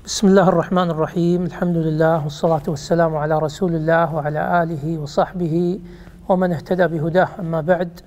بسم الله الرحمن الرحيم. الحمد لله والصلاة والسلام على رسول الله وعلى آله وصحبه ومن اهتدى بهداه. أما بعد،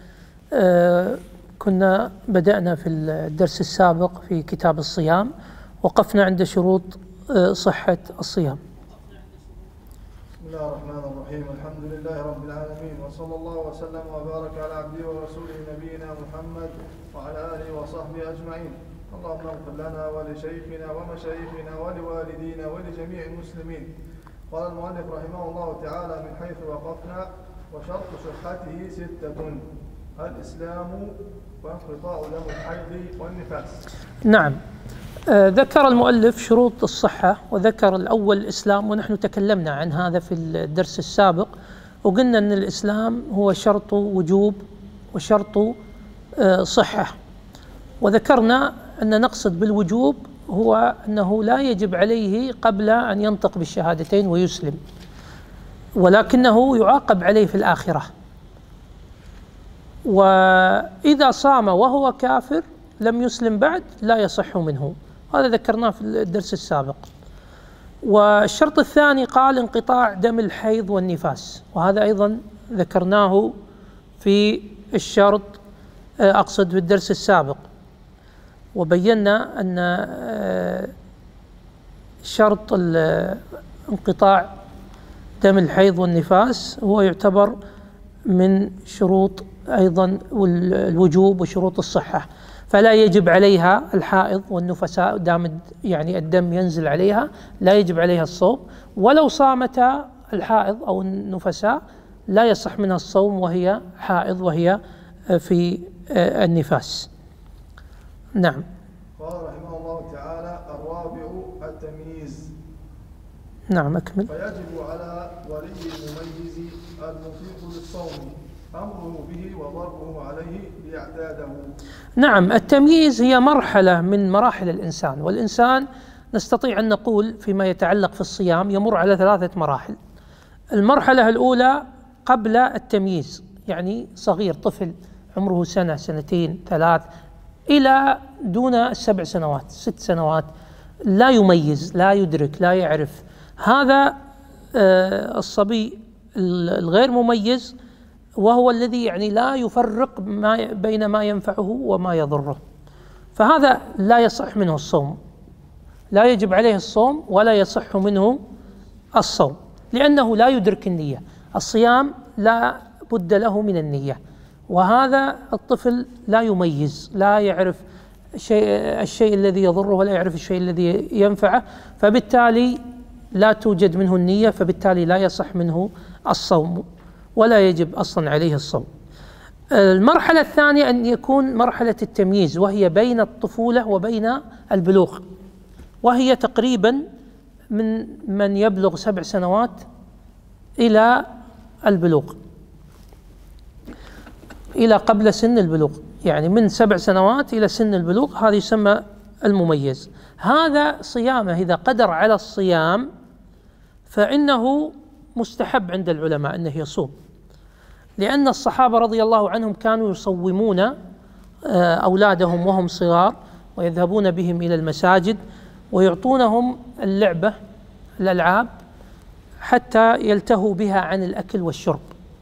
كنا بدأنا في الدرس السابق في كتاب الصيام، وقفنا عند شروط صحة الصيام. بسم الله الرحمن الرحيم. الحمد لله رب العالمين، وصلى الله وسلم وبارك على عبده ورسوله نبينا محمد وعلى آله وصحبه أجمعين. اللهم اغفر لنا ولشيخنا ومشايخنا ولوالدينا ولجميع المسلمين. قال المؤلف رحمه الله تعالى: من حيث وقفنا: وشرط صحته 6: الإسلام وانقطاع دم الحيض والنفاس. نعم، ذكر المؤلف شروط الصحة، وذكر الأول الإسلام، ونحن تكلمنا عن هذا في الدرس السابق، وقلنا أن الإسلام هو شرط وجوب وشرط صحة. وذكرنا أن نقصد بالوجوب هو أنه لا يجب عليه قبل أن ينطق بالشهادتين ويسلم، ولكنه يعاقب عليه في الآخرة. وإذا صام وهو كافر لم يسلم بعد لا يصح منه، هذا ذكرناه في الدرس السابق. والشرط الثاني قال انقطاع دم الحيض والنفاس، وهذا أيضا ذكرناه في الشرط أقصد في الدرس السابق، وبينا أن شرط انقطاع دم الحيض والنفاس هو يعتبر من شروط أيضا الوجوب وشروط الصحة، فلا يجب عليها الحائض والنفساء دام يعني الدم ينزل عليها لا يجب عليها الصوم، ولو صامتا الحائض أو النفساء لا يصح منها الصوم وهي حائض وهي في النفاس. نعم. قال رحمه الله تعالى: الرابع التمييز. نعم، أكمل. فيجب على ولي المميز المطيق للصوم أمره به وضربه عليه ليعتاده. نعم، التمييز هي مرحلة من مراحل الإنسان، والإنسان نستطيع أن نقول فيما يتعلق في الصيام يمر على 3 مراحل. المرحلة الأولى قبل التمييز، يعني صغير طفل عمره 1 2 3 إلى دون 7 سنوات 6 سنوات، لا يميز لا يدرك لا يعرف. هذا الصبي الغير مميز، وهو الذي يعني لا يفرق بين ما ينفعه وما يضره، فهذا لا يصح منه الصوم، لا يجب عليه الصوم ولا يصح منه الصوم، لأنه لا يدرك النية. الصيام لا بد له من النية، وهذا الطفل لا يميز لا يعرف الشيء الذي يضره ولا يعرف الشيء الذي ينفعه، فبالتالي لا توجد منه النية، فبالتالي لا يصح منه الصوم ولا يجب أصلا عليه الصوم. المرحلة الثانية أن يكون مرحلة التمييز، وهي بين الطفولة وبين البلوغ، وهي تقريبا من يبلغ 7 سنوات إلى البلوغ، إلى قبل سن البلوغ، يعني من 7 سنوات إلى سن البلوغ، هذا يسمى المميز. هذا صيامه إذا قدر على الصيام فإنه مستحب عند العلماء أنه يصوم، لأن الصحابة رضي الله عنهم كانوا يصومون أولادهم وهم صغار، ويذهبون بهم إلى المساجد ويعطونهم الألعاب حتى يلتهوا بها عن الأكل والشرب.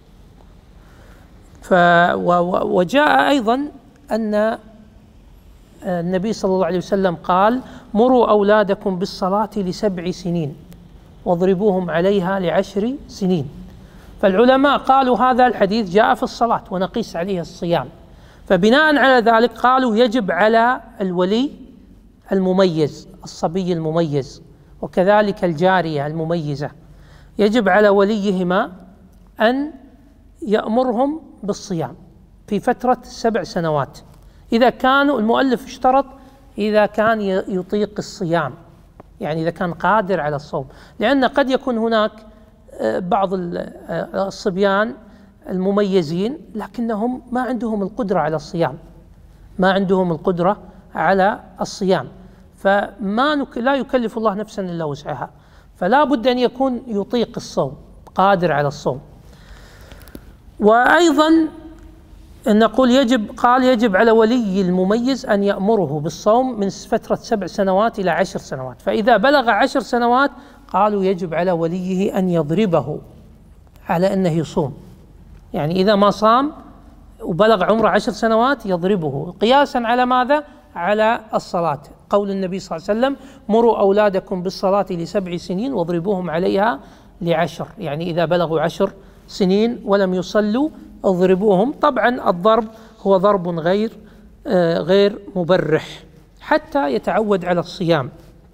وجاء أيضا أن النبي صلى الله عليه وسلم قال: مروا أولادكم بالصلاة ل7 سنين واضربوهم عليها ل10 سنين. فالعلماء قالوا هذا الحديث جاء في الصلاة ونقيس عليه الصيام، فبناء على ذلك قالوا يجب على الولي المميز الصبي المميز، وكذلك الجارية المميزة، يجب على وليهما أن يأمرهم بالصيام في فترة 7 سنوات، إذا كانوا، المؤلف اشترط إذا كان يطيق الصيام، يعني إذا كان قادر على الصوم، لأن قد يكون هناك بعض الصبيان المميزين لكنهم ما عندهم القدرة على الصيام، ما عندهم القدرة على الصيام، لا يكلف الله نفسا إلا وسعها، فلا بد أن يكون يطيق الصوم، قادر على الصوم. وأيضا نقول يجب على ولي المميز أن يأمره بالصوم من فترة 7 سنوات إلى 10 سنوات، فإذا بلغ 10 سنوات قالوا يجب على وليه أن يضربه على أنه يصوم، يعني إذا ما صام وبلغ عمره 10 سنوات يضربه قياسا على ماذا؟ على الصلاة. قول النبي صلى الله عليه وسلم: مروا أولادكم بالصلاة ل7 سنين واضربوهم عليها ل10، يعني إذا بلغوا 10 سنين ولم يصلوا اضربوهم. طبعا الضرب هو ضرب غير مبرح حتى يتعود على الصيام.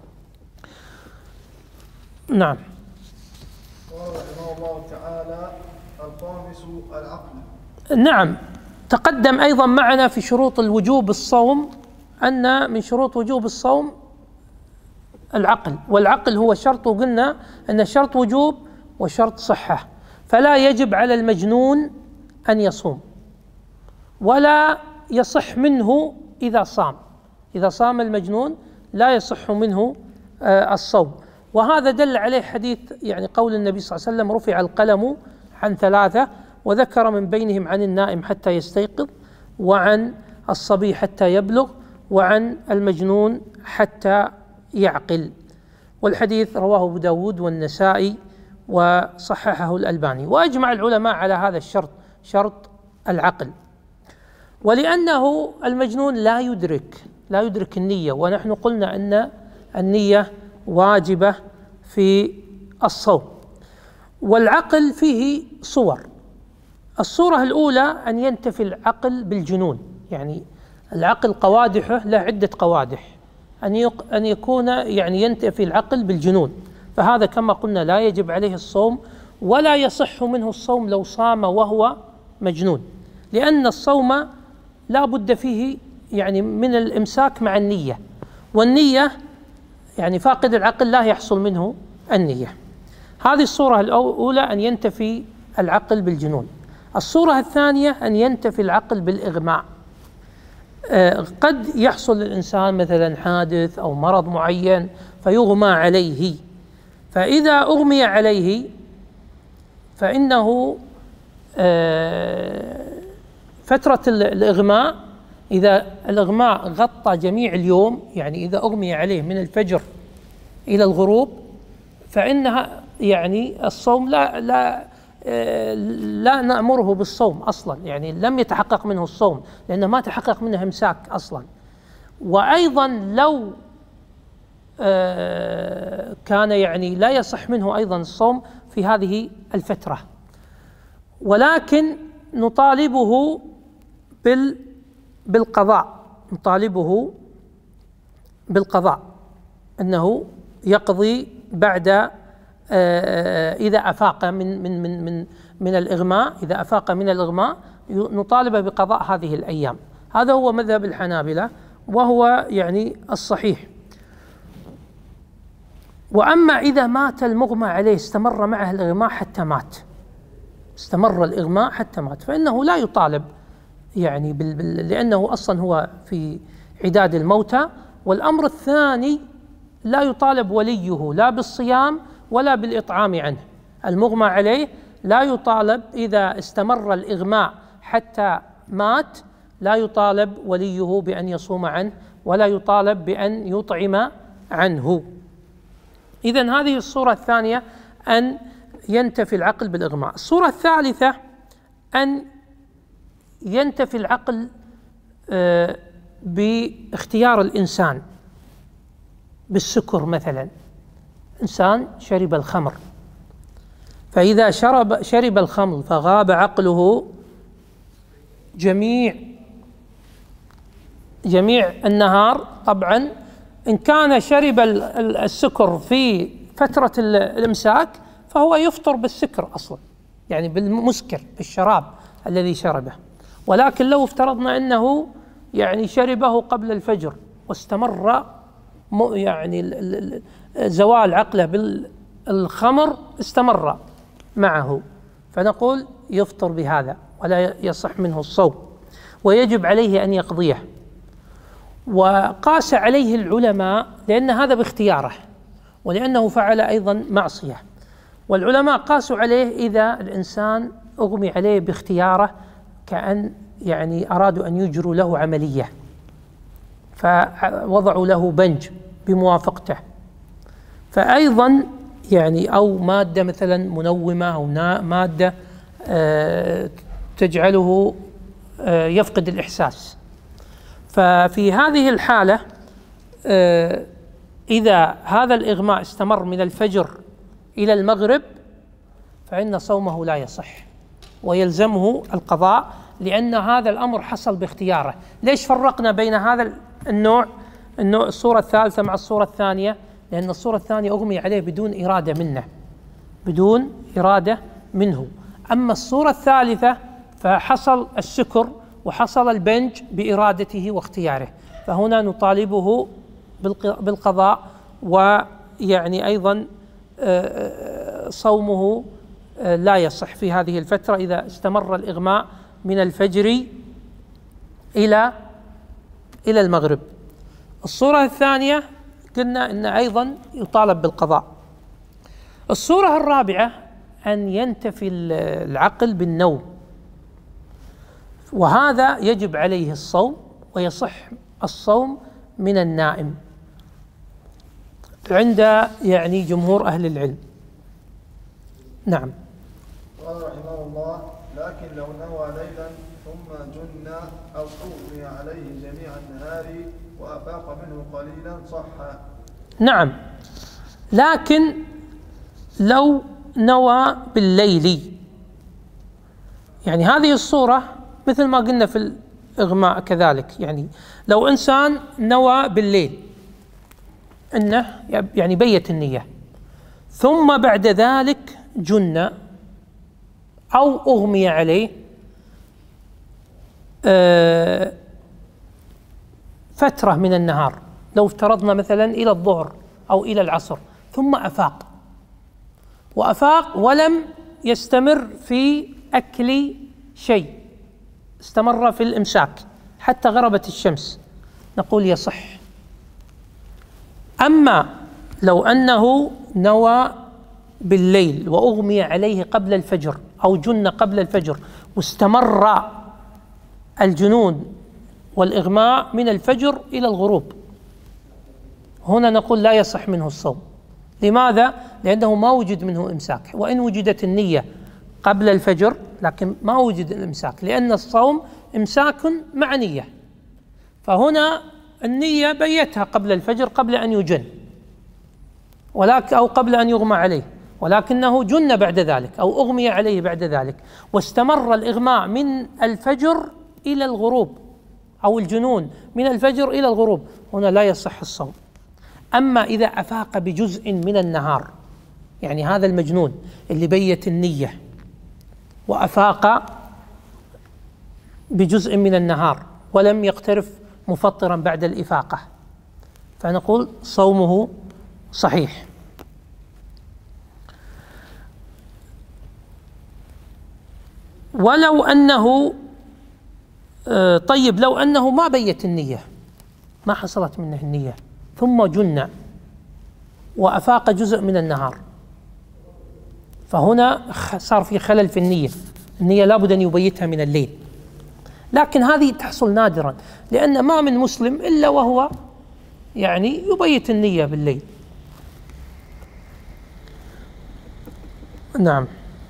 نعم. قال رحمه الله تعالى: الخامس العقل. نعم، تقدم أيضا معنا في شروط الوجوب الصوم أن من شروط وجوب الصوم العقل، والعقل هو شرط، وقلنا أن شرط وجوب وشرط صحة، فلا يجب على المجنون أن يصوم ولا يصح منه إذا صام. إذا صام المجنون لا يصح منه الصوم، وهذا دل عليه حديث يعني قول النبي صلى الله عليه وسلم: رفع القلم عن 3، وذكر من بينهم عن النائم حتى يستيقظ، وعن الصبي حتى يبلغ، وعن المجنون حتى يعقل. والحديث رواه أبو داود والنسائي وصححه الألباني. وأجمع العلماء على هذا الشرط، شرط العقل، ولأنه المجنون لا يدرك النية، ونحن قلنا أن النية واجبة في الصوم. والعقل فيه صور. الصورة الأولى أن ينتفي العقل بالجنون، يعني العقل قوادحه له عدة قوادح، أن يكون يعني ينتفي العقل بالجنون، فهذا كما قلنا لا يجب عليه الصوم ولا يصح منه الصوم لو صام وهو مجنون، لأن الصوم لا بد فيه يعني من الإمساك مع النية، والنية يعني فاقد العقل لا يحصل منه النية. هذه الصورة الأولى أن ينتفي العقل بالجنون. الصورة الثانية أن ينتفي العقل بالإغماء. قد يحصل للإنسان مثلا حادث أو مرض معين فيغمى عليه، فإذا أغمي عليه فإنه فترة الإغماء، إذا الإغماء غطى جميع اليوم، يعني إذا أغمي عليه من الفجر إلى الغروب، فإنها يعني الصوم لا نأمره بالصوم أصلا، يعني لم يتحقق منه الصوم لأنه ما تحقق منه إمساك أصلا. وأيضا لو كان يعني لا يصح منه أيضا الصوم في هذه الفترة، ولكن نطالبه بالقضاء أنه يقضي بعد إذا أفاق من الإغماء، إذا أفاق من الإغماء نطالب بقضاء هذه الأيام. هذا هو مذهب الحنابلة وهو يعني الصحيح. وأما إذا مات المغمى عليه استمر معه الإغماء حتى مات، استمر الإغماء حتى مات، فإنه لا يطالب يعني لأنه أصلا هو في عداد الموتى. والأمر الثاني لا يطالب وليه لا بالصيام ولا بالإطعام عنه. المغمى عليه لا يطالب إذا استمر الإغماء حتى مات، لا يطالب وليه بأن يصوم عنه ولا يطالب بأن يطعم عنه. إذن هذه الصورة الثانية أن ينتفي العقل بالإغماء. الصورة الثالثة أن ينتفي العقل باختيار الإنسان بالسكر. مثلا إنسان شرب الخمر، فإذا شرب الخمر فغاب عقله جميع النهار، طبعا إن كان شرب السكر في فترة الإمساك فهو يفطر بالسكر أصلا، يعني بالمسكر بالشراب الذي شربه. ولكن لو افترضنا أنه يعني شربه قبل الفجر واستمر يعني زوال عقله بالخمر استمر معه، فنقول يفطر بهذا ولا يصح منه الصوم ويجب عليه أن يقضيه. وقاس عليه العلماء لأن هذا باختياره ولأنه فعل أيضا معصية، والعلماء قاسوا عليه إذا الإنسان أغمي عليه باختياره كأن يعني أرادوا أن يجروا له عملية، فوضعوا له بنج بموافقته، فأيضا يعني أو مادة مثلا منومة أو مادة تجعله يفقد الإحساس. ففي هذه الحالة إذا هذا الإغماء استمر من الفجر إلى المغرب فإن صومه لا يصح ويلزمه القضاء، لأن هذا الأمر حصل باختياره. ليش فرقنا بين هذا النوع الصورة الثالثة مع الصورة الثانية؟ لأن الصورة الثانية أغمي عليه بدون إرادة منه، أما الصورة الثالثة فحصل السكر وحصل البنج بإرادته واختياره، فهنا نطالبه بالقضاء، ويعني أيضا صومه لا يصح في هذه الفترة إذا استمر الإغماء من الفجر إلى المغرب. الصورة الثانية قلنا إن أيضا يطالب بالقضاء. الصورة الرابعة أن ينتفي العقل بالنوم، وهذا يجب عليه الصوم ويصح الصوم من النائم عند يعني جمهور أهل العلم. نعم. قال رحمه الله: لكن لو نوى ليلا ثم جن أو أغمي عليه جميع النهار وأفاق منه قليلا صح. نعم، لكن لو نوى بالليل، يعني هذه الصورة مثل ما قلنا في الإغماء كذلك، يعني لو إنسان نوى بالليل أنه يعني بيت النية ثم بعد ذلك جن أو أغمي عليه فترة من النهار، لو افترضنا مثلا إلى الظهر أو إلى العصر، ثم وأفاق ولم يستمر في أكل شيء، استمر في الإمساك حتى غربت الشمس، نقول يصح. أما لو أنه نوى بالليل وأغمي عليه قبل الفجر أو جن قبل الفجر واستمر الجنون والإغماء من الفجر إلى الغروب، هنا نقول لا يصح منه الصوم. لماذا؟ لأنه ما وجد منه إمساك، وإن وجدت النية قبل الفجر لكن ما وجد الإمساك، لأن الصوم إمساك مع نية، فهنا النية بيتها قبل الفجر قبل أن يجن أو قبل أن يغمى عليه، ولكنه جن بعد ذلك أو أغمي عليه بعد ذلك، واستمر الإغماء من الفجر إلى الغروب أو الجنون من الفجر إلى الغروب، هنا لا يصح الصوم. أما إذا أفاق بجزء من النهار، يعني هذا المجنون اللي بيت النية وأفاق بجزء من النهار ولم يقترف مفطرا بعد الإفاقة، فنقول صومه صحيح. ولو أنه طيب لو أنه ما بيت النية، ما حصلت منه النية ثم جن وأفاق جزء من النهار، فهنا صار في خلل في النية لابد أن يبيتها من الليل، لكن هذه تحصل نادرا، لأن ما من مسلم إلا وهو يعني يبيت النية بالليل. نعم.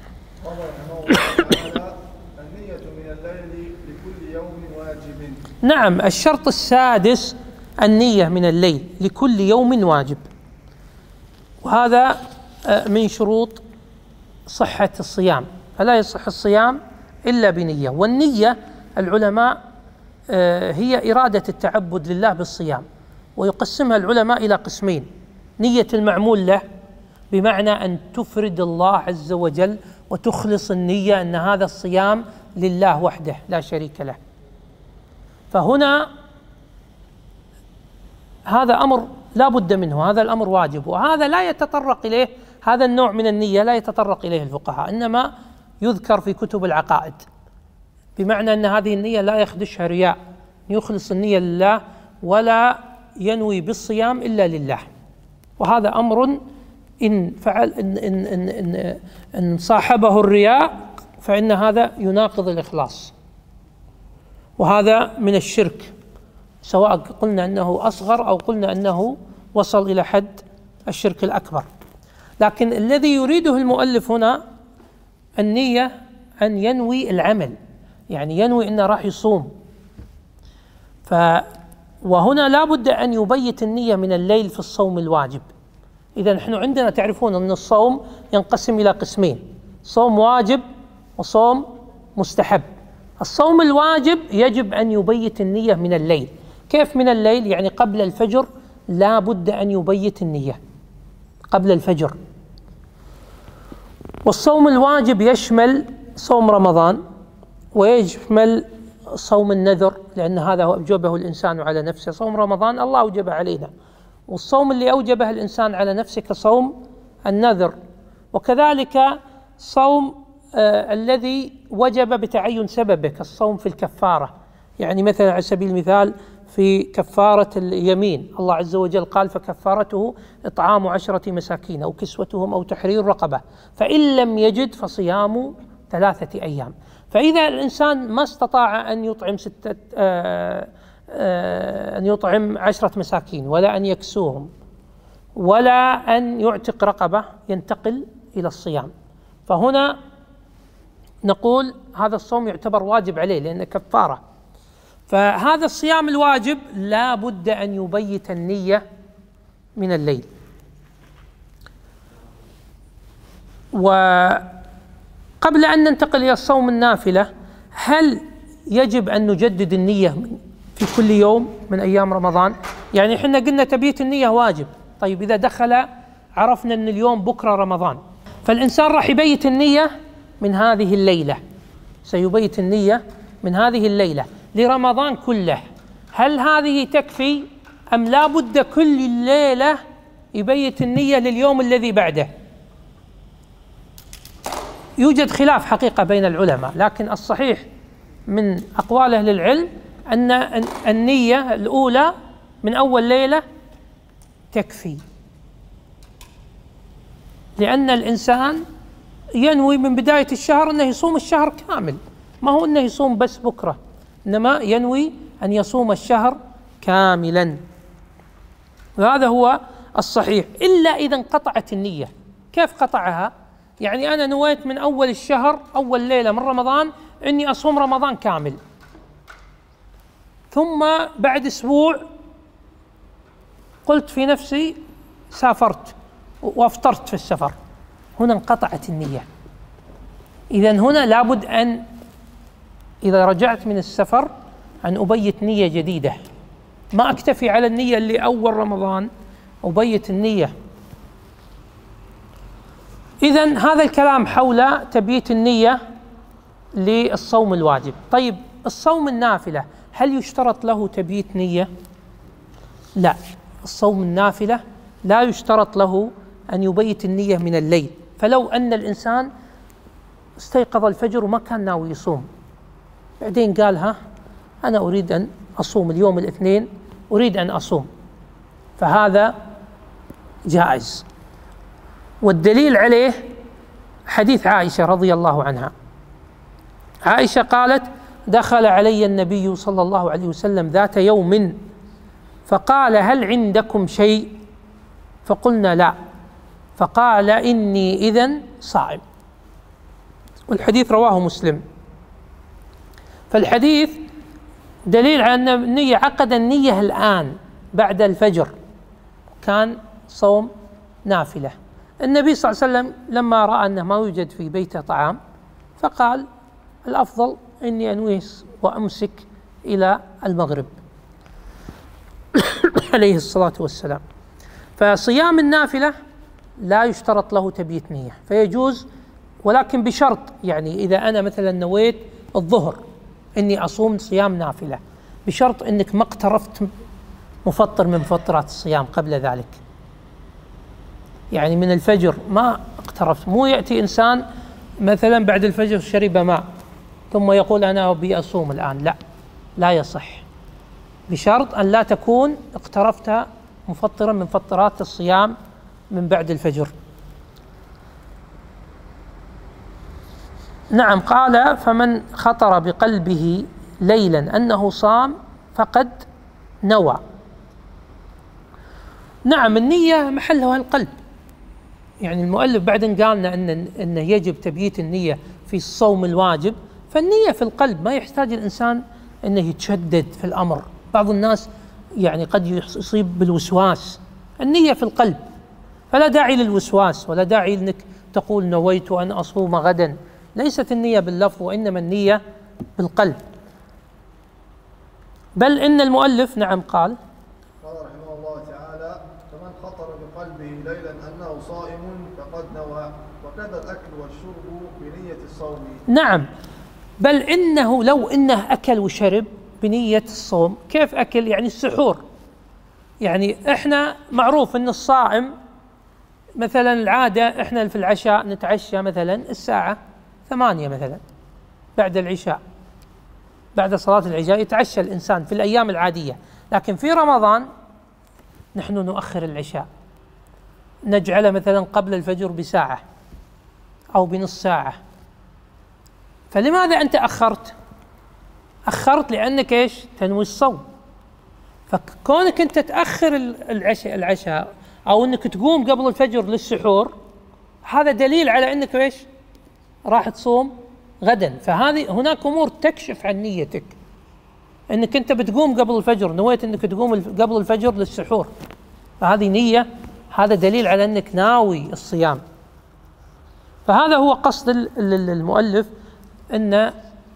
النية من الليل لكل يوم واجب. نعم، الشرط السادس النية من الليل لكل يوم واجب، وهذا من شروط صحة الصيام، فلا يصح الصيام إلا بنية. والنية العلماء هي إرادة التعبد لله بالصيام، ويقسمها العلماء إلى قسمين: نية المعمول له، بمعنى أن تفرد الله عز وجل وتخلص النية أن هذا الصيام لله وحده لا شريك له، فهنا هذا أمر لا بد منه، هذا الأمر واجب، وهذا لا يتطرق إليه، هذا النوع من النية لا يتطرق إليه الفقهاء، إنما يذكر في كتب العقائد، بمعنى أن هذه النية لا يخدشها رياء، يخلص النية لله ولا ينوي بالصيام إلا لله، وهذا أمر إن فعل إن صاحبه الرياء فإن هذا يناقض الإخلاص. وهذا من الشرك، سواء قلنا أنه أصغر أو قلنا أنه وصل إلى حد الشرك الأكبر. لكن الذي يريده المؤلف هنا النية، أن ينوي العمل، يعني ينوي أنه راح يصوم. وهنا لا بد أن يبيت النية من الليل في الصوم الواجب. إذا نحن عندنا تعرفون أن الصوم ينقسم إلى قسمين: صوم واجب وصوم مستحب. الصوم الواجب يجب أن يبيت النية من الليل. كيف من الليل؟ يعني قبل الفجر لا بد أن يبيت النية قبل الفجر. والصوم الواجب يشمل صوم رمضان ويشمل صوم النذر، لأن هذا أوجبه الإنسان على نفسه. صوم رمضان الله أوجبه علينا، والصوم اللي أوجبه الإنسان على نفسه كصوم النذر. وكذلك صوم الذي وجب بتعين سببه كالصوم في الكفارة، يعني مثلا على سبيل المثال في كفارة اليمين الله عز وجل قال: فكفارته إطعام 10 مساكين أو كسوتهم أو تحرير رقبة، فإن لم يجد فصيام 3 أيام. فإذا الإنسان ما استطاع أن يطعم 10 مساكين ولا أن يكسوهم ولا أن يعتق رقبة، ينتقل إلى الصيام. فهنا نقول هذا الصوم يعتبر واجب عليه لأنه كفارة. فهذا الصيام الواجب لا بد أن يبيت النية من الليل. وقبل أن ننتقل إلى الصوم النافلة، هل يجب أن نجدد النية في كل يوم من أيام رمضان؟ يعني إحنا قلنا تبييت النية واجب. طيب إذا دخل عرفنا أن اليوم بكرة رمضان، فالإنسان راح يبيت النية من هذه الليلة، سيبيت النية من هذه الليلة لرمضان كله. هل هذه تكفي أم لا بد كل ليلة يبيت النية لليوم الذي بعده؟ يوجد خلاف حقيقة بين العلماء، لكن الصحيح من أقوال أهل العلم أن النية الأولى من أول ليلة تكفي، لأن الإنسان ينوي من بداية الشهر أنه يصوم الشهر كامل، ما هو أنه يصوم بس بكرة، إنما ينوي أن يصوم الشهر كاملا. وهذا هو الصحيح، إلا إذا انقطعت النية. كيف قطعها؟ يعني أنا نويت من أول الشهر أول ليلة من رمضان أني أصوم رمضان كامل، ثم بعد أسبوع قلت في نفسي سافرت وافطرت في السفر، هنا انقطعت النية. إذن هنا لابد أن إذا رجعت من السفر أن أبيت نية جديدة، ما أكتفي على النية اللي أول رمضان، أبيت النية. إذن هذا الكلام حول تبييت النية للصوم الواجب. طيب الصوم النافلة هل يشترط له تبييت نية؟ لا، الصوم النافلة لا يشترط له أن يبيت النية من الليل. فلو أن الإنسان استيقظ الفجر وما كان ناوي يصوم، بعدين قال أنا أريد أن أصوم اليوم الاثنين، أريد أن أصوم، فهذا جائز. والدليل عليه حديث عائشة رضي الله عنها. عائشة قالت: دخل علي النبي صلى الله عليه وسلم ذات يوم فقال: هل عندكم شيء؟ فقلنا: لا. فقال: إني إذن صائم. والحديث رواه مسلم. فالحديث دليل على أن النية عقد النية الآن بعد الفجر، كان صوم نافلة. النبي صلى الله عليه وسلم لما رأى أنه ما يوجد في بيته طعام فقال: الأفضل إني أنوي وأمسك إلى المغرب عليه الصلاة والسلام. فصيام النافلة لا يشترط له تبييت نية، فيجوز، ولكن بشرط، يعني إذا أنا مثلا نويت الظهر إني أصوم صيام نافلة، بشرط إنك ما اقترفت مفطر من مفطرات الصيام قبل ذلك، يعني من الفجر ما اقترفت. مو يأتي إنسان مثلا بعد الفجر شرب ماء ثم يقول أنا أبي أصوم الآن، لا، لا يصح، بشرط أن لا تكون اقترفت مفطرا من مفطرات الصيام من بعد الفجر. نعم. قال: فمن خطر بقلبه ليلا أنه صام فقد نوى. نعم، النية محلها القلب. يعني المؤلف بعد أن قالنا أنه يجب تبييت النية في الصوم الواجب، فالنية في القلب، ما يحتاج الإنسان أنه يتشدد في الأمر. بعض الناس يعني قد يصيب بالوسواس، النية في القلب، فلا داعي للوسواس ولا داعي أنك تقول نويت أن أصوم غدا. ليست النية باللفظ، وإنما النية بالقلب. بل إن المؤلف نعم قال رحمه الله تعالى: فمن خطر بقلبه ليلا أنه صائم فقد نوى، وكذا الأكل والشرب بنية الصوم. نعم، بل إنه لو إنه أكل وشرب بنية الصوم. كيف أكل؟ يعني السحور. يعني إحنا معروف أن الصائم مثلا العادة إحنا في العشاء نتعشى مثلا الساعة 8 مثلا بعد العشاء، بعد صلاة العشاء يتعشى الإنسان في الأيام العادية. لكن في رمضان نحن نؤخر العشاء، نجعله مثلا قبل الفجر بساعة أو بنص ساعة. فلماذا أنت أخرت؟ أخرت لأنك إيش؟ تنوي الصوم. فكونك أنت تأخر العشاء أو أنك تقوم قبل الفجر للسحور، هذا دليل على أنك إيش؟ راح تصوم غدا. فهذه هناك أمور تكشف عن نيتك، أنك أنت بتقوم قبل الفجر، نويت أنك تقوم قبل الفجر للسحور، فهذه نية، هذا دليل على أنك ناوي الصيام. فهذا هو قصد المؤلف، أن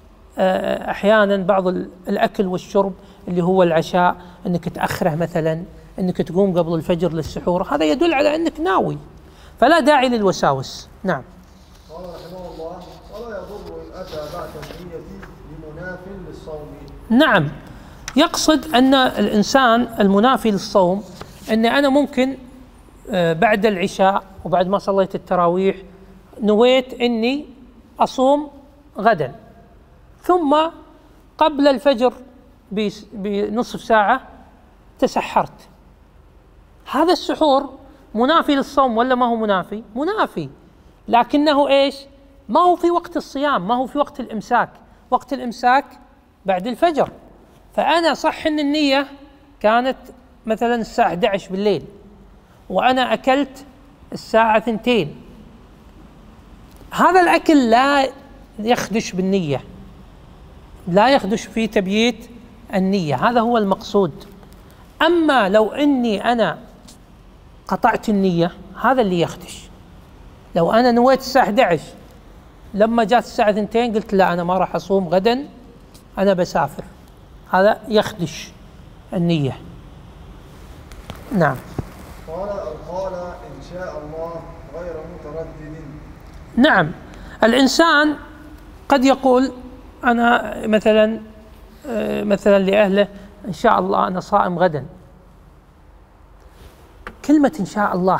أحيانا بعض الأكل والشرب اللي هو العشاء أنك تأخره، مثلا أنك تقوم قبل الفجر للسحور، هذا يدل على أنك ناوي، فلا داعي للوساوس. نعم. قال رحمه الله: ولا يضر إن أتى بعد النية بمناف للصوم. نعم، يقصد أن الإنسان المنافي للصوم، أن أنا ممكن بعد العشاء وبعد ما صليت التراويح نويت أني أصوم غدا، ثم قبل الفجر بنصف ساعة تسحرت. هذا السحور منافي للصوم ولا ما هو منافي؟ منافي، لكنه إيش؟ ما هو في وقت الصيام، ما هو في وقت الإمساك. وقت الإمساك بعد الفجر. فأنا صح أن النية كانت مثلا الساعة 11 بالليل وأنا أكلت الساعة 2، هذا الأكل لا يخدش بالنية، لا يخدش في تبييت النية، هذا هو المقصود. أما لو أني أنا قطعت النية، هذا اللي يخدش. لو أنا نويت الساعة 11 لما جات الساعة 2 قلت لا أنا ما راح أصوم غدا، أنا بسافر، هذا يخدش النية. نعم. قال إن شاء الله غير متردد. نعم، الإنسان قد يقول أنا مثلا لأهله إن شاء الله أنا صائم غدا. كلمة إن شاء الله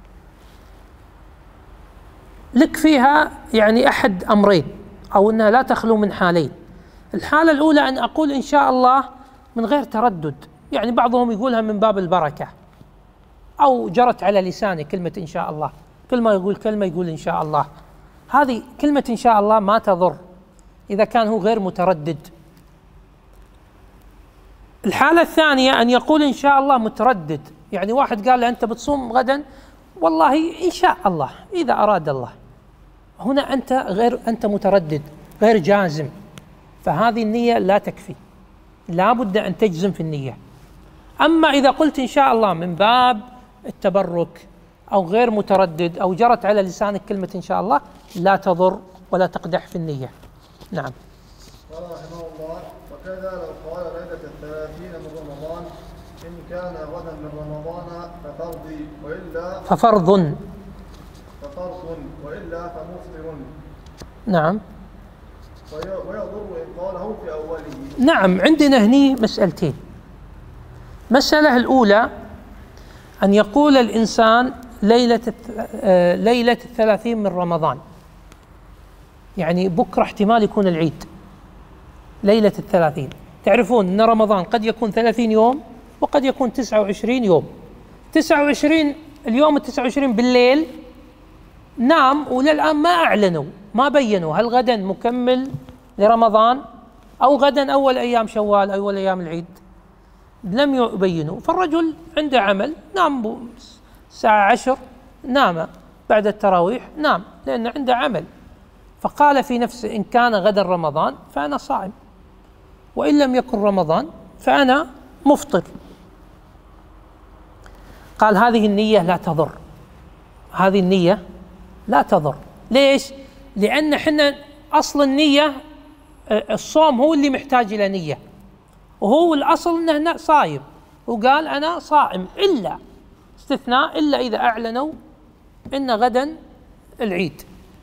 لك فيها يعني أحد أمرين، أو أنها لا تخلو من حالين. الحالة الأولى أن أقول إن شاء الله من غير تردد، يعني بعضهم يقولها من باب البركة، أو جرت على لساني كلمة إن شاء الله، كل ما يقول كلمة يقول إن شاء الله. هذه كلمة إن شاء الله ما تضر إذا كان هو غير متردد. الحالة الثانية أن يقول إن شاء الله متردد، يعني واحد قال له أنت بتصوم غدا، والله إن شاء الله إذا أراد الله. هنا أنت متردد غير جازم، فهذه النية لا تكفي، لا بد أن تجزم في النية. أما إذا قلت إن شاء الله من باب التبرك أو غير متردد أو جرت على لسانك كلمة إن شاء الله، لا تضر ولا تقدح في النية. نعم. قال رحمه الله: وكذا لو قال ليلة 30 من رمضان إن كان غدا من رمضان ففرض وإلا فمفطر. نعم. ويضر إن قاله في أوله. نعم، عندنا هني مسألتين. مسألة الأولى أن يقول الإنسان ليلة 30 من رمضان، يعني بكرة احتمال يكون العيد، ليلة 30. تعرفون أن رمضان قد يكون 30 يوم وقد يكون 29 يوم. 29 اليوم 29 بالليل نام، وللآن ما أعلنوا، ما بينوا هل غدا مكمل لرمضان أو غدا أول أيام شوال أول أيام العيد، لم يبينوا. فالرجل عنده عمل، نام الساعة 10 نام، بعد التراويح نام لأن عنده عمل، فقال في نفسه إن كان غدا رمضان فأنا صائم، وإن لم يكن رمضان فأنا مفطر. قال هذه النية لا تضر، هذه النية لا تضر. ليش؟ لأن حنا أصل النية، الصوم هو اللي محتاج إلى نية، وهو الأصل أنه صايم، وقال أنا صائم، إلا استثناء إلا إذا أعلنوا إن غدا العيد،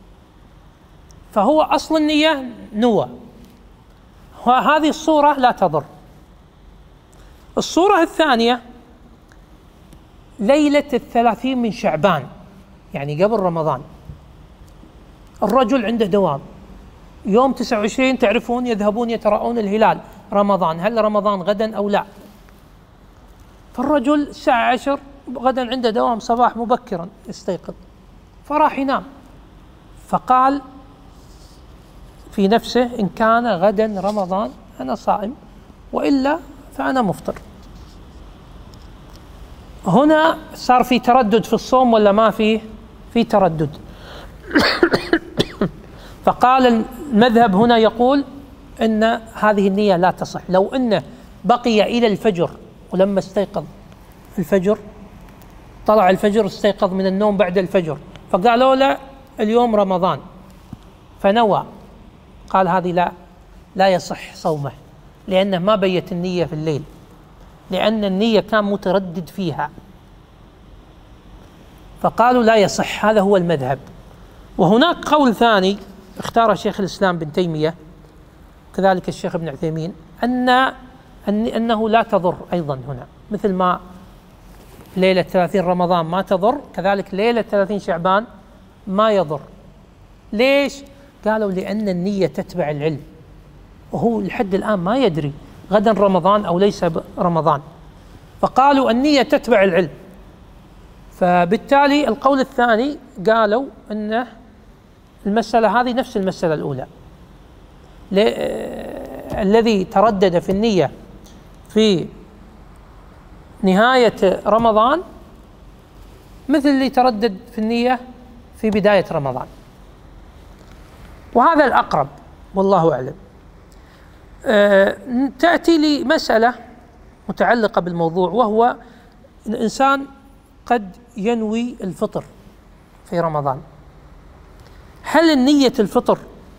فهو أصل النية نوى. وهذه الصورة لا تضر. الصورة الثانية ليلة 30 من شعبان، يعني قبل رمضان، الرجل عنده دوام، يوم 29 تعرفون يذهبون يتراءون الهلال رمضان، هل رمضان غدا أو لا؟ فالرجل الساعة 10 غدا عنده دوام صباح مبكرا يستيقظ، فراح ينام، فقال في نفسه إن كان غدا رمضان أنا صائم، وإلا فأنا مفطر. هنا صار في تردد في الصوم ولا ما فيه؟ في تردد. فقال المذهب هنا يقول إن هذه النية لا تصح. لو إنه بقي إلى الفجر، ولما استيقظ الفجر، طلع الفجر، استيقظ من النوم بعد الفجر، فقالوا له اليوم رمضان فنوى، قال هذه لا يصح صومه، لأنه ما بيت النية في الليل، لأن النية كان متردد فيها، فقالوا لا يصح. هذا هو المذهب. وهناك قول ثاني اختاره شيخ الإسلام بن تيمية، كذلك الشيخ ابن عثيمين، أنه لا تضر أيضا هنا، مثل ما ليلة 30 رمضان ما تضر، كذلك ليلة 30 شعبان ما يضر. ليش؟ قالوا لأن النية تتبع العلم، وهو لحد الآن ما يدري غدا رمضان أو ليس رمضان، فقالوا النية تتبع العلم. فبالتالي القول الثاني قالوا أن المسألة هذه نفس المسألة الأولى، الذي تردد في النية في نهاية رمضان مثل اللي تردد في النية في بداية رمضان، وهذا الأقرب والله أعلم. تأتي لي مسألة متعلقة بالموضوع، وهو الإنسان قد ينوي الفطر في رمضان، هل النية الفطر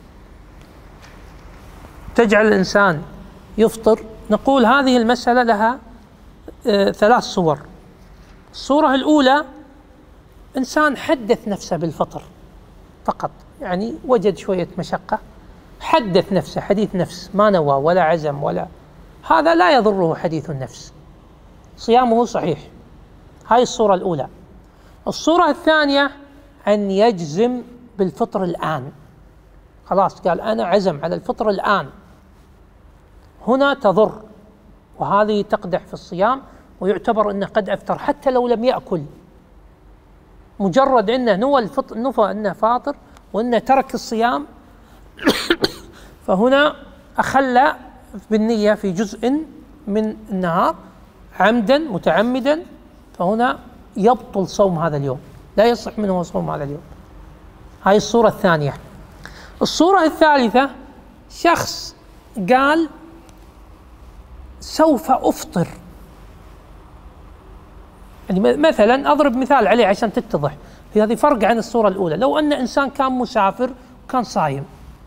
تجعل الإنسان يفطر؟ نقول هذه المسألة لها 3 صور. الصورة الأولى إنسان حدث نفسه بالفطر فقط، يعني وجد شوية مشقة، حدث نفسه حديث نفس، ما نوى ولا عزم ولا، هذا لا يضره حديث النفس، صيامه صحيح. هاي الصورة الأولى. الصورة الثانية أن يجزم بالفطر الآن، خلاص قال أنا عزم على الفطر الآن، هنا تضر، وهذه تقدح في الصيام، ويعتبر أنه قد أفطر حتى لو لم يأكل، مجرد أنه نوى الفطر، نفى أنه فاطر وأنه ترك الصيام فهنا أخل بالنية في جزء من النهار عمدا متعمدا، فهنا يبطل صوم هذا اليوم، لا يصح منه صوم هذا اليوم. هاي الصورة الثانية. الصورة الثالثة شخص قال سوف أفطر، يعني مثلا أضرب مثال عليه عشان تتضح، في هذه فرق عن الصورة الأولى. لو أن إنسان كان مسافر وكان صايم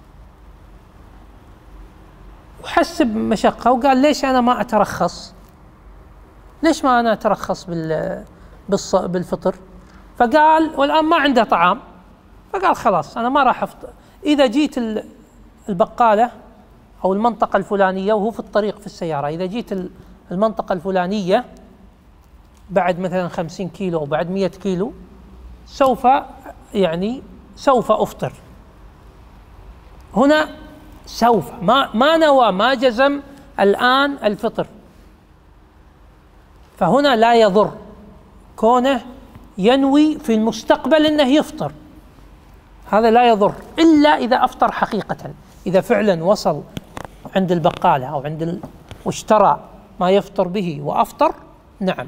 وحس بمشقة وقال ليش أنا ما أترخص، ليش ما أنا أترخص بالفطر، فقال والآن ما عنده طعام، فقال خلاص أنا ما راح أفطر، إذا جيت البقالة أو المنطقة الفلانية وهو في الطريق في السيارة، إذا جيت المنطقة الفلانية بعد مثلا 50 كيلو أو بعد 100 كيلو سوف أفطر. هنا سوف، ما نوى، ما جزم الآن الفطر، فهنا لا يضر كونه ينوي في المستقبل أنه يفطر، هذا لا يضر إلا إذا أفطر حقيقة، إذا فعلا وصل عند البقالة أو واشترى ما يفطر به وأفطر، نعم،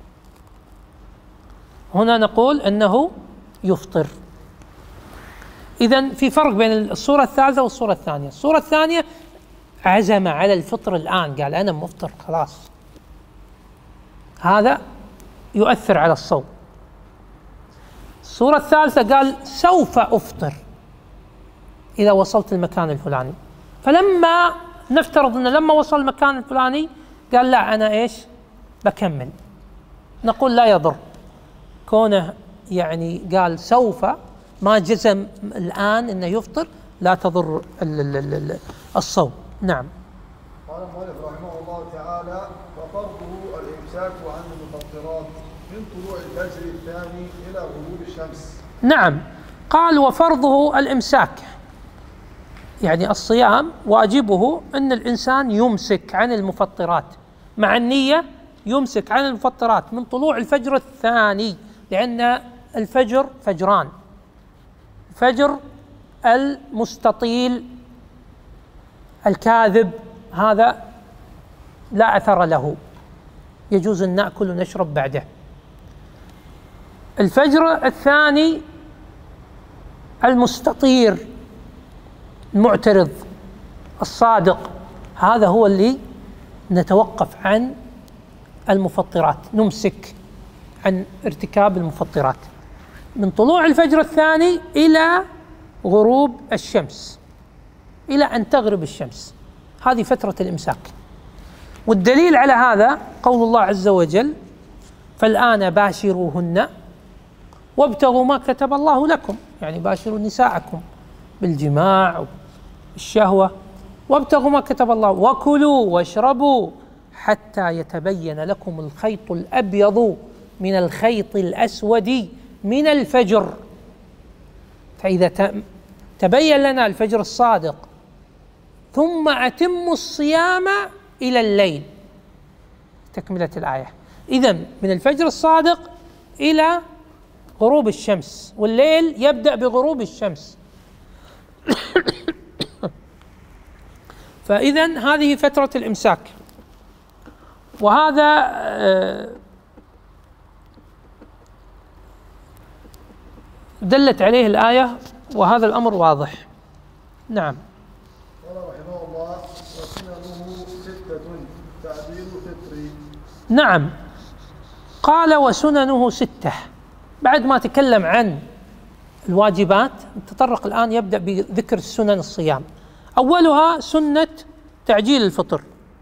هنا نقول أنه يفطر. إذن في فرق بين الصورة الثالثة والصورة الثانية. الصورة الثانية عزم على الفطر الآن، قال أنا مفطر خلاص، هذا يؤثر على الصوم. الصورة الثالثة قال سوف أفطر إذا وصلت المكان الفلاني، فلما نفترض أنه لما وصل المكان الفلاني قال لا أنا إيش بكمل، نقول لا يضر كونه يعني قال سوف، ما جزم الآن أنه يفطر، لا تضر الصوم. نعم. قال المؤلف رحمه الله تعالى: وفرضه الإمساك عن المفطرات من طلوع الفجر الثاني إلى غروب الشمس. نعم، قال وفرضه الإمساك، يعني الصيام واجبه أن الإنسان يمسك عن المفطرات، مع النية يمسك عن المفطرات من طلوع الفجر الثاني، لأن الفجر فجران: فجر المستطيل الكاذب هذا لا أثر له، يجوز أن نأكل ونشرب بعده. الفجر الثاني المستطير المعترض الصادق، هذا هو اللي نتوقف عن المفطرات، نمسك عن ارتكاب المفطرات من طلوع الفجر الثاني إلى غروب الشمس، إلى أن تغرب الشمس، هذه فترة الإمساك. والدليل على هذا قول الله عز وجل: فالآن باشروهن وابتغوا ما كتب الله لكم، يعني باشروا نساءكم بالجماع والشهوة، وابتغوا ما كتب الله، وكلوا واشربوا حتى يتبين لكم الخيط الأبيض من الخيط الأسود من الفجر. فإذا تبين لنا الفجر الصادق ثم أتموا الصيام إلى الليل، تكملة الآية. إذن من الفجر الصادق إلى غروب الشمس، والليل يبدأ بغروب الشمس. فإذن هذه فترة الإمساك، وهذا دلت عليه الآية، وهذا الأمر واضح. نعم. قال رحمه الله: وسننه 6 تعديل فطري. نعم، قال وسننه 6. بعد ما تكلم عن الواجبات تطرق الآن يبدأ بذكر سنن الصيام. أولها سنة تعجيل الفطر.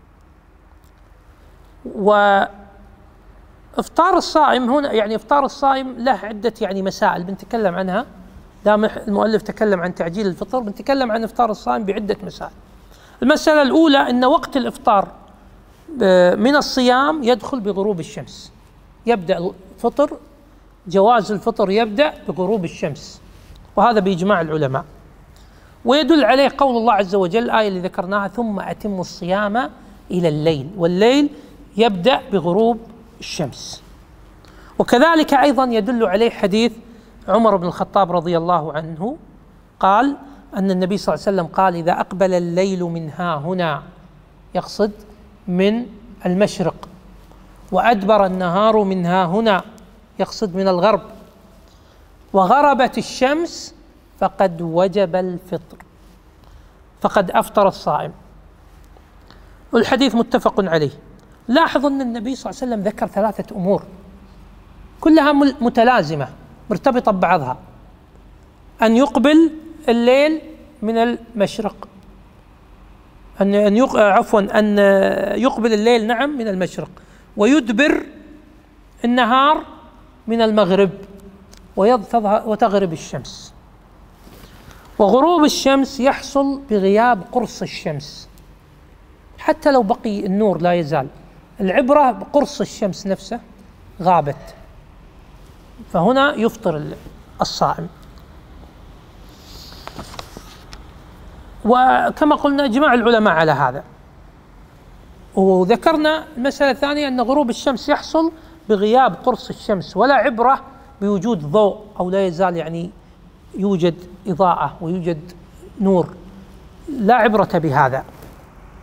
وإفطار الصائم هنا، يعني إفطار الصائم له عدة يعني مسائل بنتكلم عنها، دام المؤلف تكلم عن تعجيل الفطر بنتكلم عن إفطار الصائم بعدة مسائل. المسألة الأولى أن وقت الإفطار من الصيام يدخل بغروب الشمس، يبدأ الفطر، جواز الفطر يبدأ بغروب الشمس، وهذا بإجماع العلماء. ويدل عليه قول الله عز وجل، الآية اللي ذكرناها: ثم أتموا الصيام إلى الليل، والليل يبدأ بغروب الشمس. وكذلك أيضا يدل عليه حديث عمر بن الخطاب رضي الله عنه، قال أن النبي صلى الله عليه وسلم قال: إذا أقبل الليل من ها هنا، يقصد من المشرق، وأدبر النهار من ها هنا، يقصد من الغرب، وغربت الشمس، فقد وجب الفطر، فقد أفطر الصائم. والحديث متفق عليه. لاحظ أن النبي صلى الله عليه وسلم ذكر 3 أمور كلها متلازمة مرتبطة ببعضها: أن يقبل الليل من المشرق، أن يقبل الليل نعم من المشرق، ويدبر النهار من المغرب، وتغرب الشمس. وغروب الشمس يحصل بغياب قرص الشمس، حتى لو بقي النور لا يزال، العبرة بقرص الشمس نفسه غابت، فهنا يفطر الصائم. وكما قلنا اجماع العلماء على هذا. وذكرنا المسألة الثانية أن غروب الشمس يحصل بغياب قرص الشمس، ولا عبرة بوجود ضوء، أو لا يزال يعني يوجد إضاءة ويوجد نور، لا عبرة بهذا.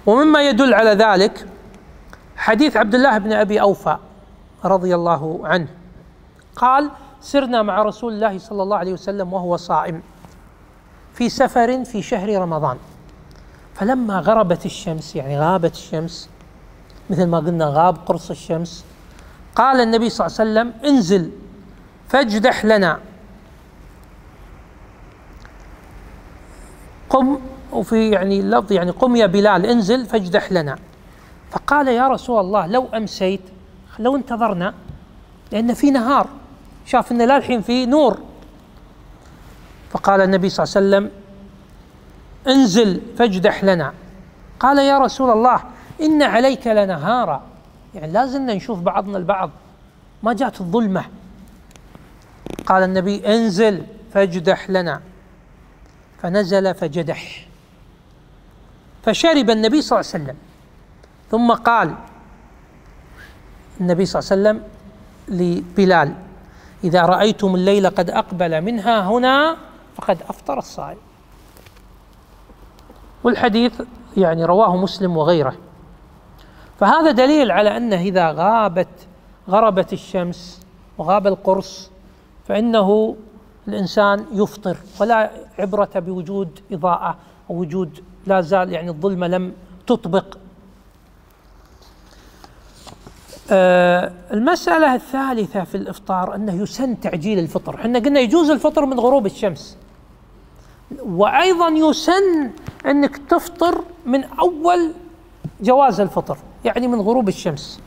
ومما يدل على ذلك حديث عبد الله بن أبي أوفى رضي الله عنه قال: سرنا مع رسول الله صلى الله عليه وسلم وهو صائم في سفر في شهر رمضان، فلما غربت الشمس، يعني غابت الشمس مثل ما قلنا غاب قرص الشمس، قال النبي صلى الله عليه وسلم: انزل فاجدح لنا. قم، وفي يعني اللفظ يعني قم يا بلال انزل فاجدح لنا. فقال: يا رسول الله لو أمسيت، لو انتظرنا، لأن في نهار، شاف أن لا الحين في نور. فقال النبي صلى الله عليه وسلم: انزل فاجدح لنا. قال: يا رسول الله إن عليك لنهارا، يعني لازلنا نشوف بعضنا البعض، ما جاءت الظلمة. قال النبي: انزل فاجدح لنا. فنزل فجدح، فشرب النبي صلى الله عليه وسلم، ثم قال النبي صلى الله عليه وسلم لبلال: إذا رأيتم الليل قد أقبل منها هنا فقد أفطر الصائم. والحديث يعني رواه مسلم وغيره. فهذا دليل على أنه إذا غربت الشمس وغاب القرص فإنه الإنسان يفطر، ولا عبرة بوجود إضاءة أو وجود لا زال يعني الظلمة لم تطبق. المسألة الثالثة في الإفطار أنه يسن تعجيل الفطر. احنا قلنا يجوز الفطر من غروب الشمس، وأيضا يسن أنك تفطر من أول جواز الفطر، يعني من غروب الشمس.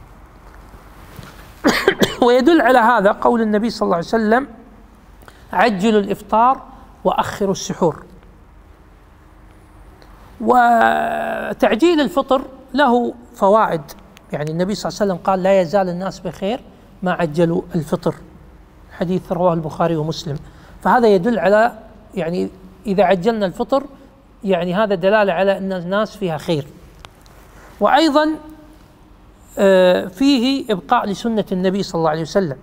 ويدل على هذا قول النبي صلى الله عليه وسلم: عجلوا الإفطار وأخروا السحور. وتعجيل الفطر له فوائد، يعني النبي صلى الله عليه وسلم قال: لا يزال الناس بخير ما عجلوا الفطر، حديث رواه البخاري ومسلم. فهذا يدل على يعني إذا عجلنا الفطر يعني هذا دلالة على أن الناس فيها خير. وأيضا فيه إبقاء لسنة النبي صلى الله عليه وسلم.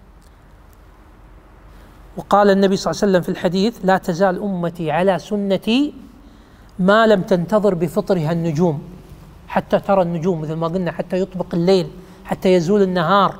وقال النبي صلى الله عليه وسلم في الحديث: لا تزال أمتي على سنتي ما لم تنتظر بفطرها النجوم، حتى ترى النجوم، مثل ما قلنا حتى يطبق الليل، حتى يزول النهار.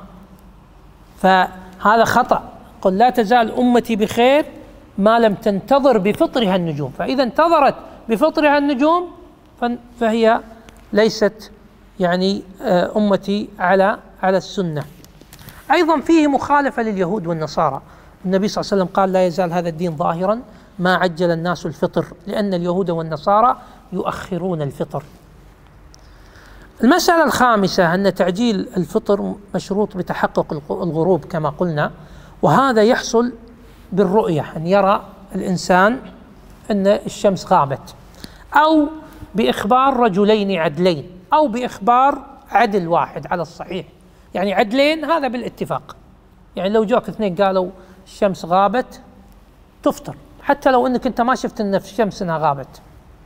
فهذا خطأ، قل لا تزال أمتي بخير ما لم تنتظر بفطرها النجوم، فإذا انتظرت بفطرها النجوم فهي ليست يعني أمتي على السنة. أيضا فيه مخالفة لليهود والنصارى. النبي صلى الله عليه وسلم قال: لا يزال هذا الدين ظاهرا ما عجل الناس الفطر، لأن اليهود والنصارى يؤخرون الفطر. المسألة الخامسة أن تعجيل الفطر مشروط بتحقق الغروب كما قلنا، وهذا يحصل بالرؤية، أن يرى الإنسان أن الشمس غابت، أو بإخبار رجلين عدلين، أو بإخبار عدل واحد على الصحيح، يعني عدلين هذا بالاتفاق. يعني لو جاك اثنين قالوا الشمس غابت تفطر، حتى لو أنك أنت ما شفت أن الشمس أنها غابت.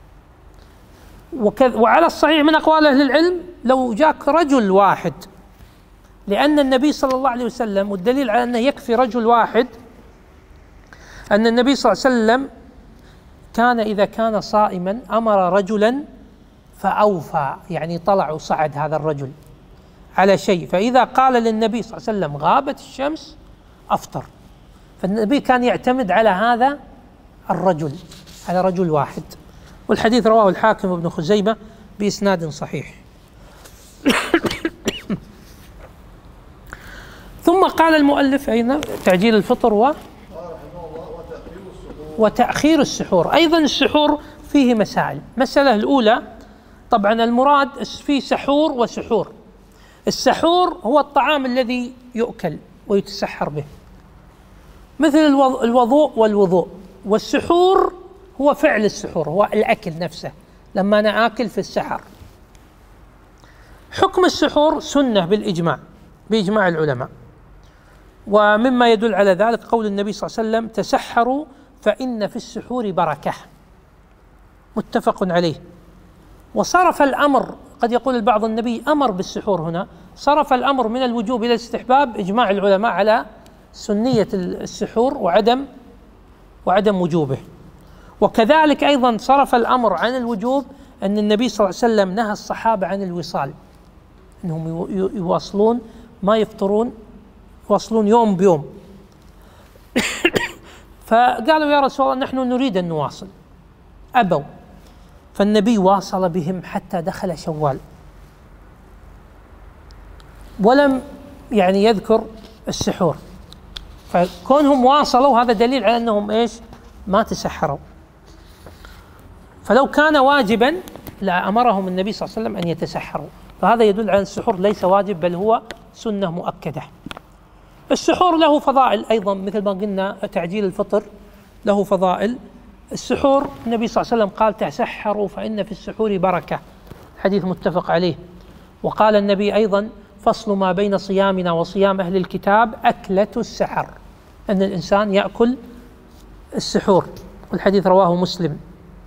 وعلى الصحيح من أقوال أهل العلم لو جاك رجل واحد، لأن النبي صلى الله عليه وسلم، والدليل على أنه يكفي رجل واحد أن النبي صلى الله عليه وسلم كان إذا كان صائما أمر رجلا فأوفى، يعني طلع وصعد هذا الرجل على شيء، فإذا قال للنبي صلى الله عليه وسلم غابت الشمس أفطر. فالنبي كان يعتمد على هذا الرجل، على رجل واحد. والحديث رواه الحاكم وابن خزيمة بإسناد صحيح. ثم قال المؤلف أين تعجيل الفطر وتأخير السحور. أيضا السحور فيه مسائل. المسألة الأولى طبعا المراد في سحور وسحور. السحور هو الطعام الذي يؤكل ويتسحر به، مثل الوضوء والوضوء. والسحور هو فعل السحور، هو الأكل نفسه، لما أنا آكل في السحر. حكم السحور سنة بإجماع العلماء. ومما يدل على ذلك قول النبي صلى الله عليه وسلم: تسحروا فإن في السحور بركة، متفق عليه. وصرف الأمر، قد يقول البعض النبي أمر بالسحور هنا، صرف الأمر من الوجوب إلى الاستحباب، إجماع العلماء على سنية السحور وعدم وجوبه. وكذلك أيضا صرف الأمر عن الوجوب أن النبي صلى الله عليه وسلم نهى الصحابة عن الوصال، أنهم يواصلون ما يفطرون، يواصلون يوم بيوم. فقالوا يا رسول الله نحن نريد أن نواصل، أبوا، فالنبي واصل بهم حتى دخل شوال، ولم يعني يذكر السحور. فكونهم واصلوا هذا دليل على أنهم إيش؟ ما تسحروا. فلو كان واجبا لأمرهم النبي صلى الله عليه وسلم أن يتسحروا، فهذا يدل على السحور ليس واجب بل هو سنة مؤكدة. السحور له فضائل أيضا، مثل ما قلنا تعجيل الفطر له فضائل. السحور النبي صلى الله عليه وسلم قال تسحروا فإن في السحور بركة، حديث متفق عليه. وقال النبي أيضا فصل ما بين صيامنا وصيام أهل الكتاب أكلة السحر، أن الإنسان يأكل السحور، والحديث رواه مسلم.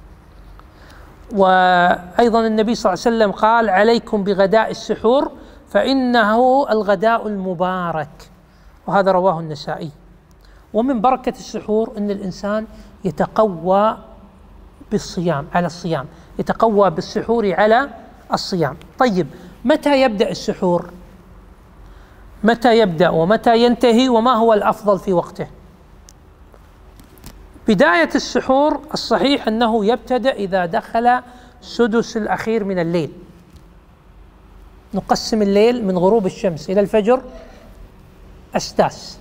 وأيضا النبي صلى الله عليه وسلم قال عليكم بغداء السحور فإنه الغداء المبارك، وهذا رواه النسائي. ومن بركة السحور أن الإنسان يتقوى بالصيام على الصيام، يتقوى بالسحور على الصيام. طيب متى يبدأ السحور؟ متى يبدأ ومتى ينتهي وما هو الأفضل في وقته؟ بداية السحور الصحيح أنه يبتدأ إذا دخل سدس الأخير من الليل. نقسم الليل من غروب الشمس إلى الفجر أسداس،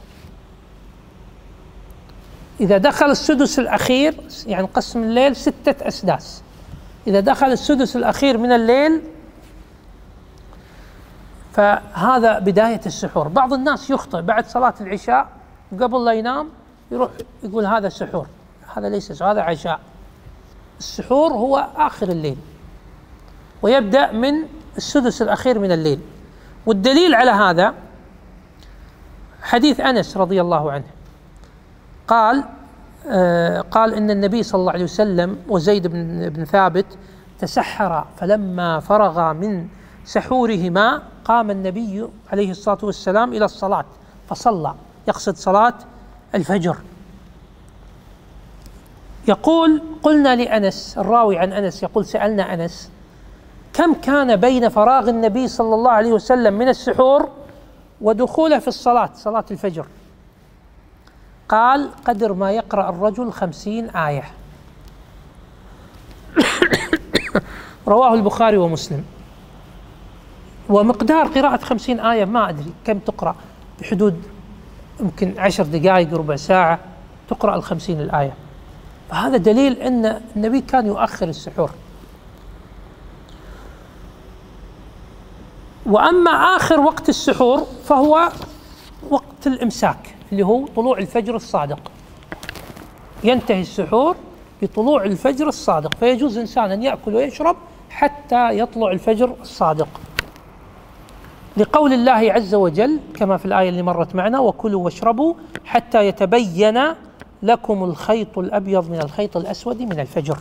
إذا دخل السدس الأخير يعني نقسم الليل 6 أسداس، إذا دخل السدس الأخير من الليل فهذا بداية السحور. بعض الناس يخطئ بعد صلاة العشاء قبل لا ينام يروح يقول هذا سحور، هذا ليس سحور، هذا عشاء. السحور هو آخر الليل ويبدأ من السدس الأخير من الليل. والدليل على هذا حديث أنس رضي الله عنه قال إن النبي صلى الله عليه وسلم وزيد بن ثابت تسحر، فلما فرغ من سحورهما قام النبي عليه الصلاة والسلام إلى الصلاة فصلى، يقصد صلاة الفجر. يقول قلنا لأنس، الراوي عن أنس يقول سألنا أنس كم كان بين فراغ النبي صلى الله عليه وسلم من السحور ودخوله في الصلاة، صلاة الفجر؟ قال قدر ما يقرأ الرجل 50 آية. رواه البخاري ومسلم. ومقدار قراءة 50 آية ما أدري كم تقرأ، بحدود يمكن 10 دقائق ربع ساعة تقرأ 50 الآية. فهذا دليل أن النبي كان يؤخر السحور. وأما آخر وقت السحور فهو وقت الإمساك اللي هو طلوع الفجر الصادق، ينتهي السحور بطلوع الفجر الصادق، فيجوز إنسان أن يأكل ويشرب حتى يطلع الفجر الصادق، لقول الله عز وجل كما في الآية اللي مرت معنا وكلوا واشربوا حتى يتبين لكم الخيط الأبيض من الخيط الأسود من الفجر.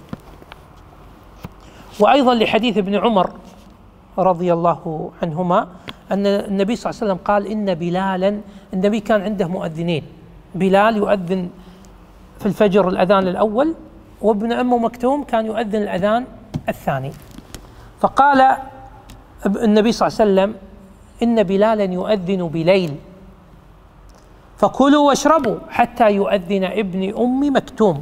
وأيضا لحديث ابن عمر رضي الله عنهما أن النبي صلى الله عليه وسلم قال إن بلالا، النبي كان عنده مؤذنين، بلال يؤذن في الفجر الأذان الأول، وابن أم مكتوم كان يؤذن الأذان الثاني. فقال النبي صلى الله عليه وسلم إن بلالا يؤذن بليل فكلوا واشربوا حتى يؤذن ابن أم مكتوم.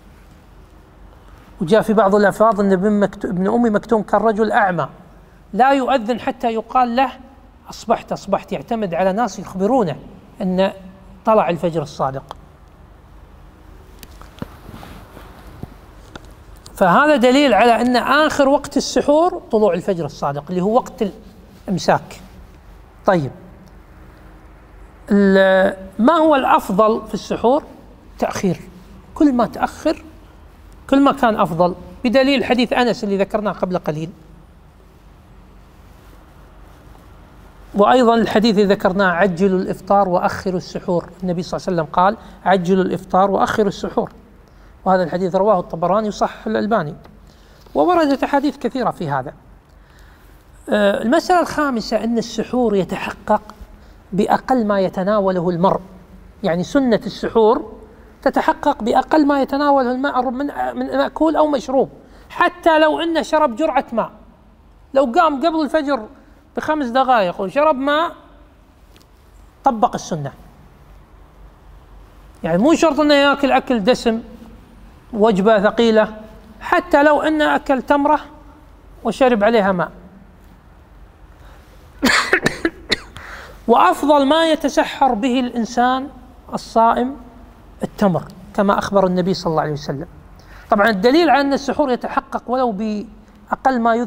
وجاء في بعض الألفاظ أن ابن أم مكتوم كان رجل أعمى لا يؤذن حتى يقال له أصبحت، يعتمد على ناس يخبرونه أن طلع الفجر الصادق. فهذا دليل على أن آخر وقت السحور طلوع الفجر الصادق اللي هو وقت الإمساك. طيب ما هو الأفضل في السحور؟ تأخير، كل ما تأخر كل ما كان أفضل، بدليل حديث أنس اللي ذكرناه قبل قليل. وأيضا الحديث اللي ذكرناه عجلوا الإفطار وأخروا السحور، النبي صلى الله عليه وسلم قال عجلوا الإفطار وأخروا السحور، وهذا الحديث رواه الطبراني وصححه الألباني، ووردت أحاديث كثيرة في هذا. المسألة الخامسة أن السحور يتحقق بأقل ما يتناوله المرء، يعني سنة السحور تتحقق بأقل ما يتناوله المرء من مأكول أو مشروب، حتى لو إنه شرب جرعة ماء، لو قام قبل الفجر ب5 دقائق وشرب ماء طبق السنة. يعني مو شرط إنه يأكل أكل دسم وجبة ثقيلة، حتى لو إنه أكل تمرة وشرب عليها ماء. وأفضل ما يتسحر به الإنسان الصائم التمر، كما أخبر النبي صلى الله عليه وسلم. طبعا الدليل على أن السحور يتحقق ولو بأقل ما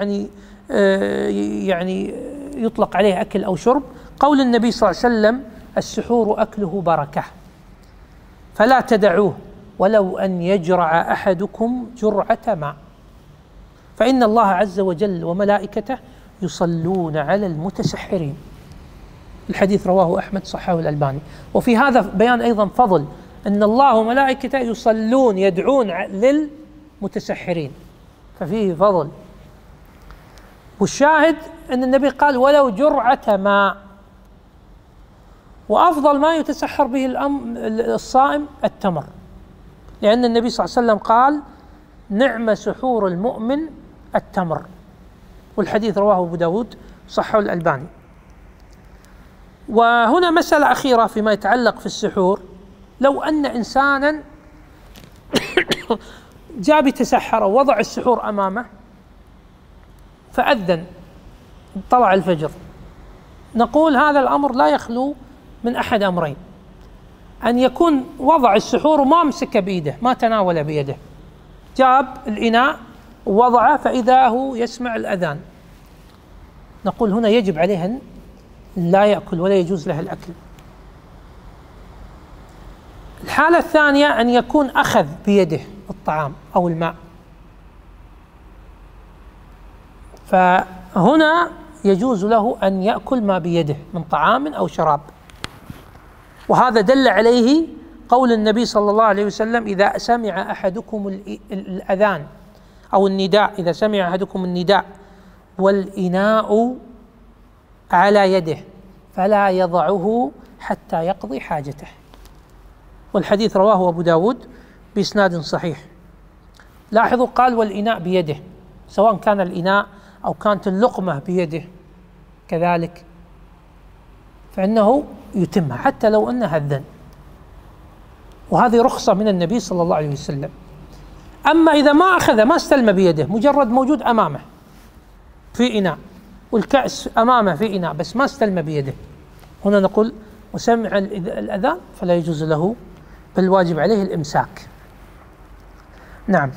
يعني يطلق عليه أكل أو شرب، قول النبي صلى الله عليه وسلم: السحور أكله بركة فلا تدعوه ولو أن يجرع أحدكم جرعة ماء، فإن الله عز وجل وملائكته يصلون على المتسحرين. الحديث رواه أحمد صححه الألباني. وفي هذا بيان أيضا فضل أن الله وملائكته يصلون يدعون للمتسحرين، ففيه فضل. والشاهد أن النبي قال: ولو جرعة ماء. وأفضل ما يتسحر به الصائم التمر، لأن النبي صلى الله عليه وسلم قال: نعم سحور المؤمن التمر. والحديث رواه أبو داود صححه الألباني. وهنا مسألة أخيرة فيما يتعلق في السحور: لو أن إنسانا جاء بتسحر ووضع السحور أمامه فأذن طلع الفجر، نقول هذا الأمر لا يخلو من أحد أمرين: أن يكون وضع السحور وما مسك بيده، ما تناول بيده، جاب الإناء ووضعه فإذا هو يسمع الأذان، نقول هنا يجب عليه أن لا يأكل ولا يجوز له الأكل. الحالة الثانية أن يكون أخذ بيده الطعام أو الماء، فهنا يجوز له أن يأكل ما بيده من طعام أو شراب. وهذا دل عليه قول النبي صلى الله عليه وسلم: إذا سمع أحدكم الأذان أو النداء، إذا سمع أحدكم النداء والإناء على يده فلا يضعه حتى يقضي حاجته. والحديث رواه أبو داود بإسناد صحيح. لاحظوا قال: والإناء بيده، سواء كان الإناء أو كانت اللقمة بيده كذلك فإنه يتمها حتى لو أنها أذن، وهذه رخصة من النبي صلى الله عليه وسلم. أما إذا ما أخذ، ما استلم بيده، مجرد موجود أمامه في إناء والكأس أمامه في إناء بس ما استلم بيده، هنا نقول: وسمع الأذان فلا يجوز له، بل واجب عليه الإمساك. نعم.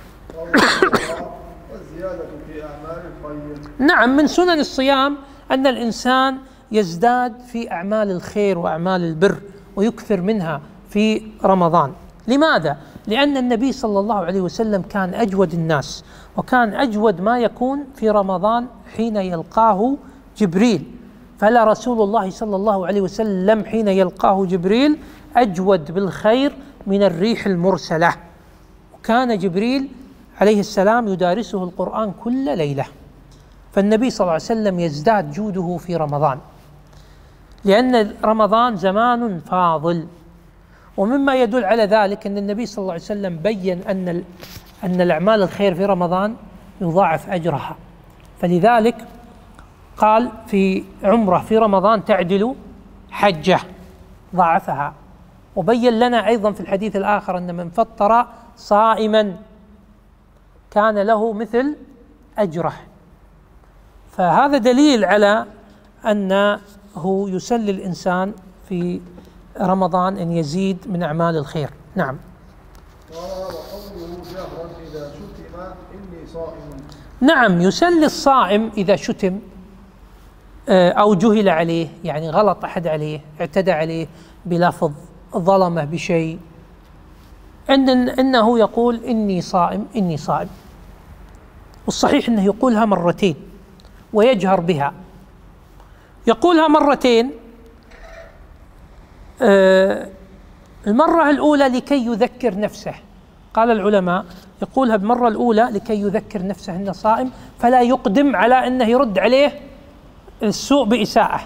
والزيادة في أعمال الخير. نعم، من سنن الصيام أن الإنسان يزداد في أعمال الخير وأعمال البر ويكثر منها في رمضان. لماذا؟ لأن النبي صلى الله عليه وسلم كان أجود الناس، وكان أجود ما يكون في رمضان حين يلقاه جبريل، فلا رسول الله صلى الله عليه وسلم حين يلقاه جبريل أجود بالخير من الريح المرسلة. وكان جبريل عليه السلام يدارسه القرآن كل ليلة، فالنبي صلى الله عليه وسلم يزداد جوده في رمضان، لأن رمضان زمان فاضل. ومما يدل على ذلك أن النبي صلى الله عليه وسلم بين أن الأعمال الخير في رمضان يضاعف أجرها، فلذلك قال في عمرة في رمضان تعدل حجة، ضاعفها. وبين لنا أيضا في الحديث الآخر أن من فطر صائما كان له مثل أجره. فهذا دليل على أنه يسلي الإنسان في رمضان أن يزيد من أعمال الخير. نعم. وقوله جهرا إذا شتم إني صائم. نعم، يسلي الصائم إذا شتم أو جهل عليه، يعني غلط أحد عليه، اعتدى عليه بلفظ، ظلمه بشيء، إنه يقول إني صائم إني صائم. والصحيح أنه يقولها مرتين ويجهر بها. يقولها مرتين، المرة الأولى لكي يذكر نفسه، قال العلماء يقولها بالمرة الأولى لكي يذكر نفسه أنه صائم، فلا يقدم على أنه يرد عليه السوء بإساءة.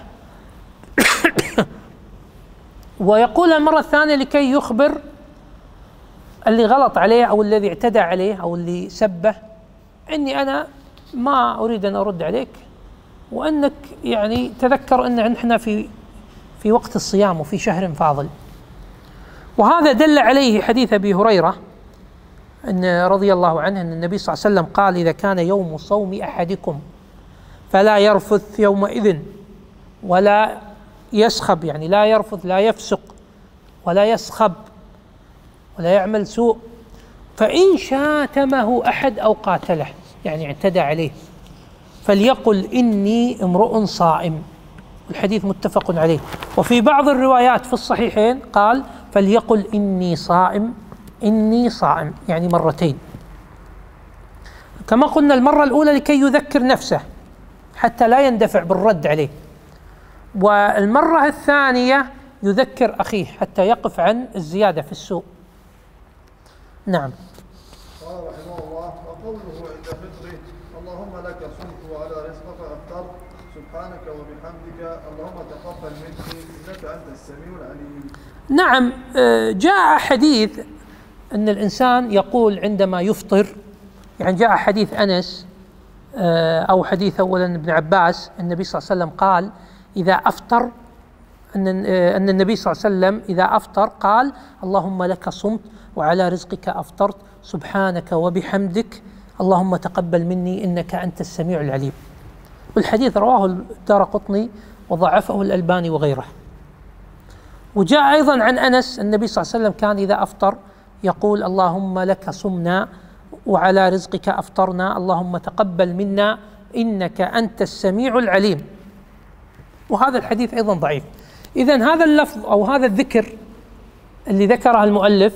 ويقولها المرة الثانية لكي يخبر اللي غلط عليه أو الذي اعتدى عليه أو اللي سبه إني أنا ما أريد أن أرد عليك، وأنك يعني تذكر أن نحن في وقت الصيام وفي شهر فاضل. وهذا دل عليه حديث أبي هريرة أن رضي الله عنه أن النبي صلى الله عليه وسلم قال: إذا كان يوم صوم أحدكم فلا يرفث يومئذ ولا يسخب، يعني لا يرفث لا يفسق ولا يسخب ولا يعمل سوء، فإن شاتمه أحد أو قاتله يعني اعتدى عليه فليقل إني امرؤ صائم. الحديث متفق عليه. وفي بعض الروايات في الصحيحين قال: فليقل إني صائم إني صائم، يعني مرتين. كما قلنا المرة الأولى لكي يذكر نفسه حتى لا يندفع بالرد عليه، والمرة الثانية يذكر أخيه حتى يقف عن الزيادة في السوء. نعم. قال رحمه الله: وقوله عند فطره: اللهم لك صمت وعلى رزقك أفطرت سبحانك وبحمدك اللهم تقبل مني إنك أنت السميع العليم. نعم، جاء حديث أن الإنسان يقول عندما يفطر، يعني جاء حديث أنس أو حديث أولا ابن عباس، النبي صلى الله عليه وسلم قال إذا أفطر أن النبي صلى الله عليه وسلم إذا أفطر قال: اللهم لك صمت وعلى رزقك أفطرت سبحانك وبحمدك اللهم تقبل مني إنك أنت السميع العليم. والحديث رواه الدارقطني وضعفه الألباني وغيره. وجاء أيضا عن أنس النبي صلى الله عليه وسلم كان إذا أفطر يقول: اللهم لك صمنا وعلى رزقك أفطرنا اللهم تقبل منا إنك أنت السميع العليم. وهذا الحديث أيضا ضعيف. إذن هذا اللفظ أو هذا الذكر اللي ذكره المؤلف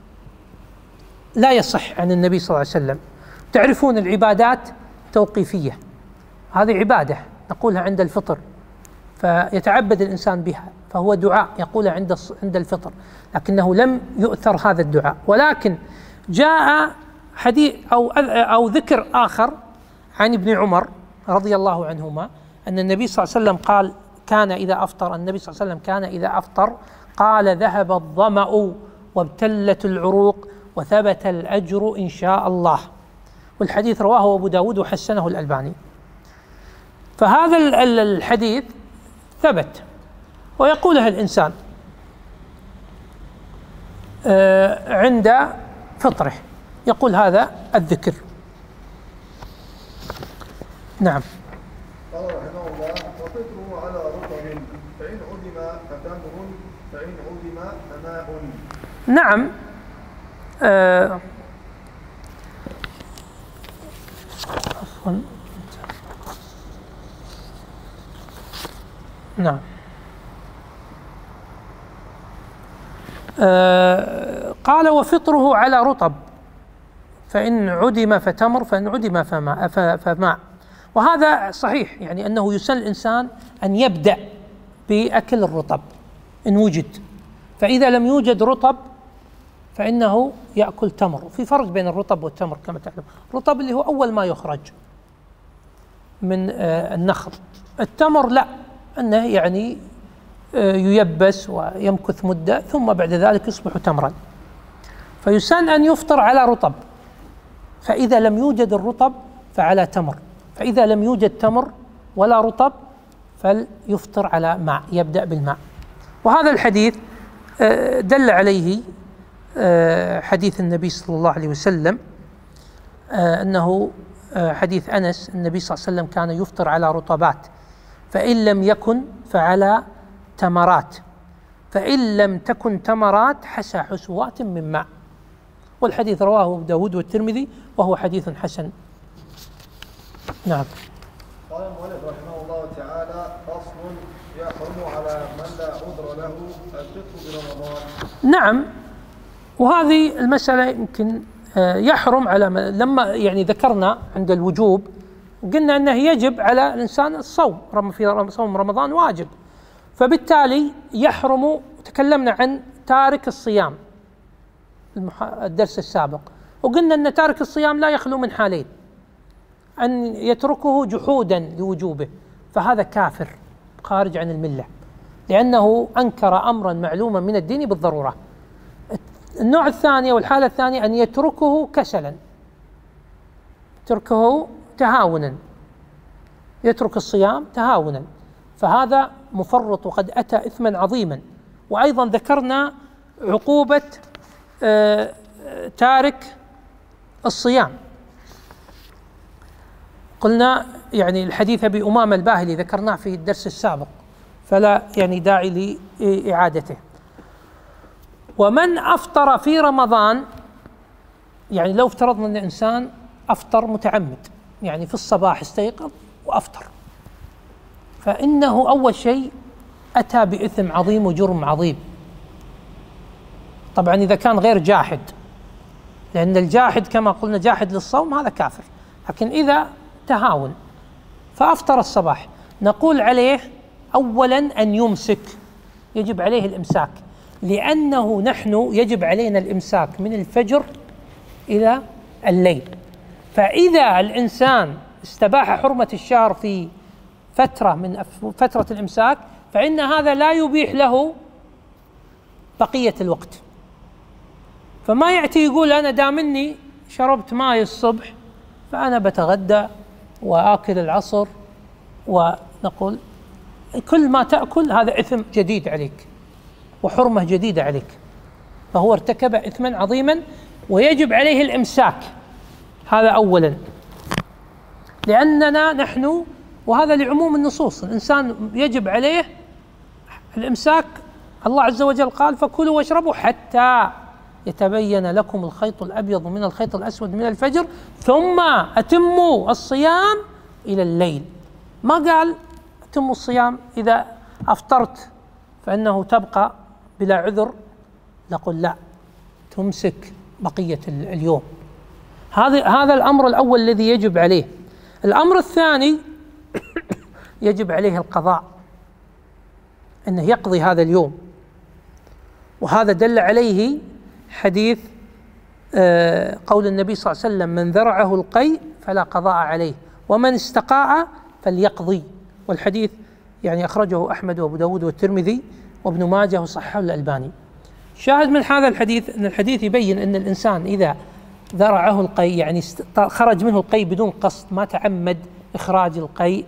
لا يصح عن النبي صلى الله عليه وسلم. تعرفون العبادات توقيفية، هذه عبادة نقولها عند الفطر فيتعبد الإنسان بها، فهو دعاء يقوله عند الفطر، لكنه لم يؤثر هذا الدعاء. ولكن جاء حديث أو ذكر آخر عن ابن عمر رضي الله عنهما أن النبي صلى الله عليه وسلم قال كان إذا أفطر النبي صلى الله عليه وسلم كان إذا أفطر قال: ذهب الظمأ وابتلت العروق وثبت الأجر إن شاء الله. والحديث رواه أبو داود وحسنه الألباني. فهذا الحديث ثبت ويقوله الإنسان عند فطره، يقول هذا الذكر. نعم. قال رحمه الله: وفطره على رطب فإن عدم فتمر فإن عدم فماء. نعم. عفوا. نعم. قال: وفطره على رطب فإن عدم فتمر فإن عدم فماء. وهذا صحيح، يعني أنه يسن الإنسان أن يبدأ بأكل الرطب إن وجد، فإذا لم يوجد رطب فإنه يأكل تمر. في فرق بين الرطب والتمر كما تعلم. الرطب اللي هو أول ما يخرج من النخل، التمر لا، أنه يعني ييبس ويمكث مدة ثم بعد ذلك يصبح تمرا. فيسن أن يفطر على رطب، فإذا لم يوجد الرطب فعلى تمر، فإذا لم يوجد تمر ولا رطب فليفطر على ماء، يبدأ بالماء. وهذا الحديث دل عليه حديث النبي صلى الله عليه وسلم أنه حديث أنس النبي صلى الله عليه وسلم كان يفطر على رطبات، فإن لم يكن فعلى تمرات، فإن لم تكن تمرات حسى حسوات من ماء. والحديث رواه أبو داود والترمذي وهو حديث حسن. نعم. قال المؤلف رحمه الله تعالى: فصل: يحرم على من لا عذر له الفطر برمضان. نعم. وهذه المسألة يمكن يحرم على من، لما يعني ذكرنا عند الوجوب قلنا أنه يجب على الإنسان الصوم، في صوم رمضان واجب، فبالتالي يحرم. تكلمنا عن تارك الصيام الدرس السابق، وقلنا أن تارك الصيام لا يخلو من حالين: أن يتركه جحودا لوجوبه فهذا كافر خارج عن الملة، لأنه أنكر أمرا معلوما من الدين بالضرورة. النوع الثاني والحالة الثانية أن يتركه كسلا، يتركه تهاونا، يترك الصيام تهاونا، فهذا مفرط وقد أتى إثما عظيما. وأيضا ذكرنا عقوبة تارك الصيام، قلنا يعني الحديث أبي أمامة الباهلي ذكرناه في الدرس السابق، فلا يعني داعي لإعادته. ومن أفطر في رمضان، يعني لو افترضنا أن إنسان أفطر متعمد، يعني في الصباح استيقظ وأفطر، فإنه أول شيء أتى بإثم عظيم وجرم عظيم. طبعا إذا كان غير جاحد، لأن الجاحد كما قلنا جاحد للصوم هذا كافر، لكن إذا تهاون فأفطر الصباح نقول عليه أولا أن يمسك، يجب عليه الإمساك، لأنه نحن يجب علينا الإمساك من الفجر إلى الليل. فإذا الإنسان استباح حرمة الشهر في فترة من فترة الإمساك، فإن هذا لا يبيح له بقية الوقت. فما يأتي يقول أنا دامني شربت ماء الصبح فأنا بتغدى وآكل العصر، ونقول كل ما تأكل هذا إثم جديد عليك وحرمة جديدة عليك، فهو ارتكب إثما عظيما ويجب عليه الإمساك. هذا أولا، لأننا نحن، وهذا لعموم النصوص، الإنسان يجب عليه الإمساك. الله عز وجل قال فكلوا واشربوا حتى يتبين لكم الخيط الأبيض من الخيط الأسود من الفجر ثم أتموا الصيام إلى الليل. ما قال أتموا الصيام إذا أفطرت فإنه تبقى بلا عذر، نقول لا، تمسك بقية اليوم. هذا الأمر الأول الذي يجب عليه. الأمر الثاني يجب عليه القضاء، أنه يقضي هذا اليوم، وهذا دل عليه حديث قول النبي صلى الله عليه وسلم من ذرعه القيء فلا قضاء عليه ومن استقاء فليقضي. والحديث يعني أخرجه أحمد وأبو داود والترمذي وابن ماجه وصححه الألباني. شاهد من هذا الحديث أن الحديث يبين أن الإنسان إذا ذرعه القيء، يعني خرج منه القيء بدون قصد، ما تعمد إخراج القيء،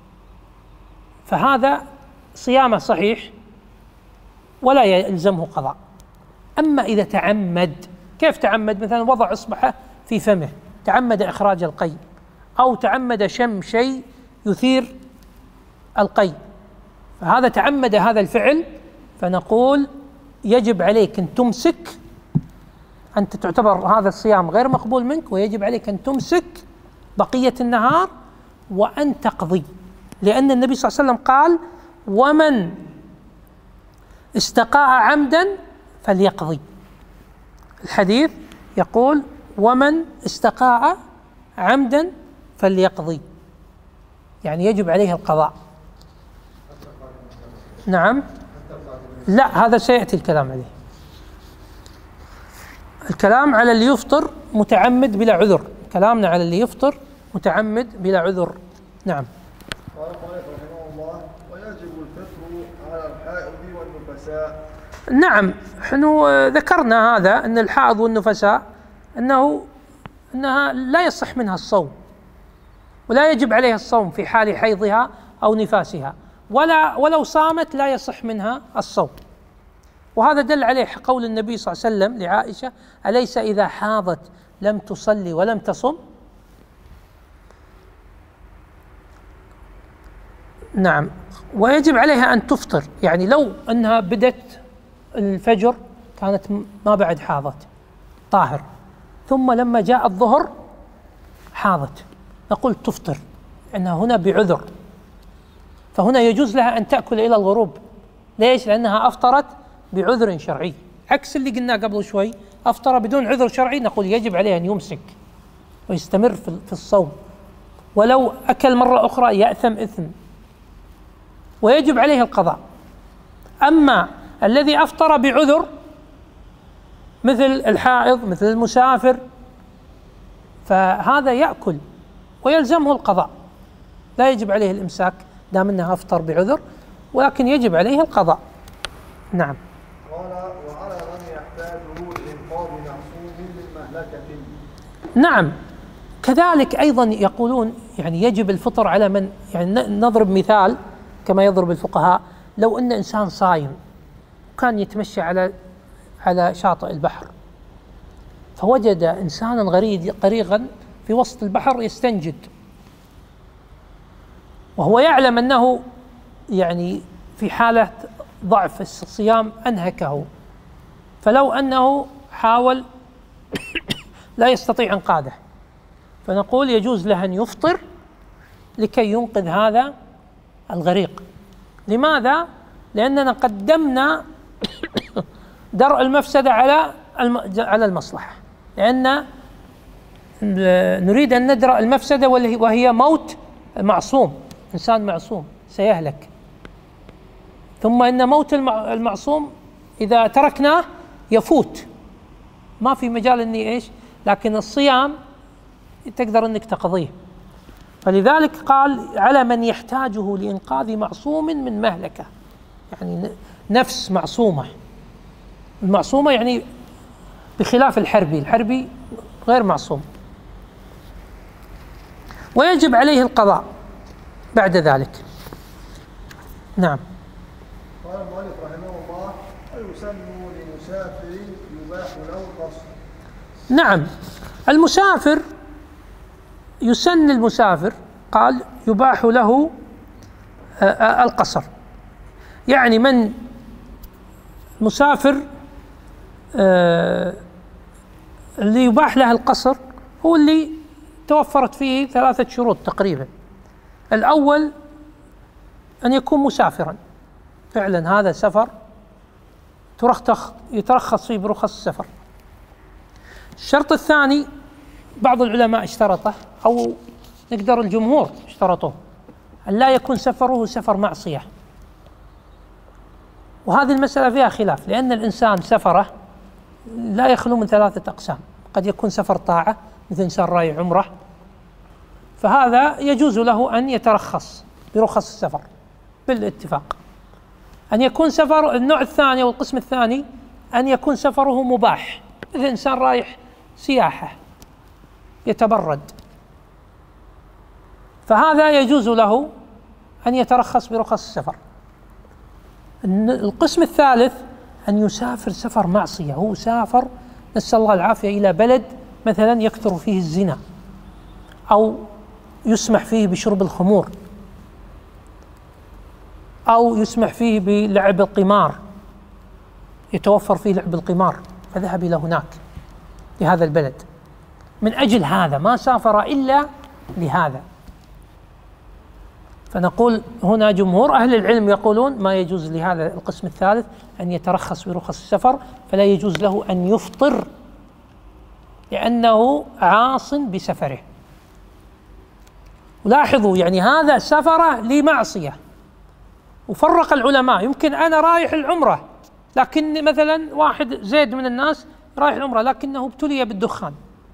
فهذا صيامه صحيح ولا يلزمه قضاء. أما إذا تعمد، كيف تعمد؟ مثلا وضع إصبعه في فمه، تعمد إخراج القيء، أو تعمد شم شيء يثير القيء، فهذا تعمد هذا الفعل، فنقول يجب عليك أن تمسك، أنت تعتبر هذا الصيام غير مقبول منك، ويجب عليك أن تمسك بقية النهار وأن تقضي، لأن النبي صلى الله عليه وسلم قال ومن استقاء عمدا فليقضي. الحديث يقول ومن استقاء عمدا فليقضي، يعني يجب عليه القضاء. نعم، لا، هذا سيأتي الكلام عليه. الكلام على اللي يفطر متعمد بلا عذر، كلامنا على اللي يفطر متعمد بلا عذر. نعم. قال المؤلف رحمه الله ويجب الفطر على الحائض والنفساء. نعم، نحن ذكرنا هذا أن الحائض والنفساء أنها لا يصح منها الصوم، ولا يجب عليها الصوم في حال حيضها أو نفاسها، ولو صامت لا يصح منها الصوم. وهذا دل عليه قول النبي صلى الله عليه وسلم لعائشة أليس إذا حاضت لم تصلي ولم تصم؟ نعم. ويجب عليها أن تفطر، يعني لو أنها بدت الفجر كانت ما بعد حاضت طاهر، ثم لما جاء الظهر حاضت، نقول تفطر، أنها هنا بعذر، فهنا يجوز لها أن تأكل إلى الغروب. ليش؟ لأنها أفطرت بعذر شرعي، عكس اللي قلنا قبل شوي، أفطر بدون عذر شرعي، نقول يجب عليه أن يمسك ويستمر في الصوم، ولو أكل مرة أخرى يأثم إثم، ويجب عليه القضاء. أما الذي أفطر بعذر مثل الحائض مثل المسافر، فهذا يأكل ويلزمه القضاء، لا يجب عليه الإمساك دام أنه أفطر بعذر، ولكن يجب عليه القضاء. نعم. قال وعلى من يحتاجه مهلكة. نعم. كذلك أيضا يقولون يعني يجب الفطر على من، يعني نضرب مثال كما يضرب الفقهاء، لو أن إنسان صايم كان يتمشى على شاطئ البحر، فوجد إنسانا غريقا في وسط البحر يستنجد، وهو يعلم أنه يعني في حالة ضعف الصيام أنهكه، فلو أنه حاول لا يستطيع إنقاذه، فنقول يجوز له أن يفطر لكي ينقذ هذا الغريق. لماذا؟ لأننا قدمنا درء المفسدة على المصلحة، لأن نريد أن ندرأ المفسدة وهي موت معصوم، إنسان معصوم سيهلك. ثم إن موت المعصوم إذا تركناه يفوت، ما في مجال إني إيش، لكن الصيام تقدر إنك تقضيه. فلذلك قال على من يحتاجه لإنقاذ معصوم من مهلكة، يعني نفس معصومة. المعصومة يعني بخلاف الحربي غير معصوم، ويجب عليه القضاء بعد ذلك. نعم. قال المؤلف رحمه الله: ويسن لمسافر يباح له القصر. نعم، المسافر يسن المسافر، قال يباح له القصر، يعني من مسافر اللي يباح له القصر هو اللي توفرت فيه 3 شروط تقريبا. الأول أن يكون مسافرا فعلا، هذا سفر يترخص فيه برخص السفر. الشرط الثاني بعض العلماء اشترطه، أو نقدر الجمهور اشترطوه، أن لا يكون سفره سفر معصية. وهذه المسألة فيها خلاف، لأن الإنسان سفره لا يخلو من 3 أقسام. قد يكون سفر طاعة مثل إنسان رايح عمره، فهذا يجوز له أن يترخص برخص السفر بالاتفاق. أن يكون سفر النوع الثاني أو القسم الثاني أن يكون سفره مباح، مثل إنسان رايح سياحة يتبرد، فهذا يجوز له أن يترخص برخص السفر. القسم الثالث أن يسافر سفر معصية، هو سافر نسأل الله العافية إلى بلد مثلا يكثر فيه الزنا، أو يسمح فيه بشرب الخمور، أو يسمح فيه بلعب القمار، يتوفر فيه لعب القمار، فذهب إلى هناك لهذا البلد من أجل هذا، ما سافر إلا لهذا. فنقول هنا جمهور أهل العلم يقولون ما يجوز لهذا القسم الثالث أن يترخص برخص السفر، فلا يجوز له أن يفطر لأنه عاص بسفره. ولاحظوا يعني هذا سفره لمعصية، وفرق العلماء. يمكن أنا رايح العمرة، لكن مثلا واحد زيد من الناس رايح العمرة لكنه ابتلي بالدخان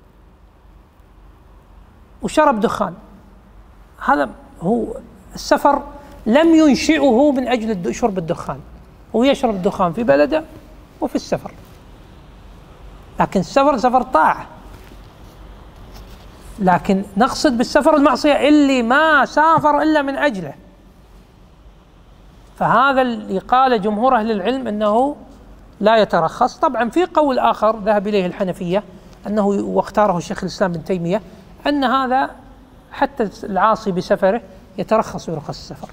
وشرب دخان، هذا هو السفر لم ينشئه من أجل شرب الدخان، هو يشرب الدخان في بلده وفي السفر، لكن السفر سفر طاعة. لكن نقصد بالسفر المعصية اللي ما سافر إلا من أجله، فهذا اللي قال جمهور أهل العلم أنه لا يترخص. طبعا في قول آخر ذهب إليه الحنفية أنه واختاره الشيخ الإسلام ابن تيمية أن هذا حتى العاصي بسفره يترخص برخص السفر.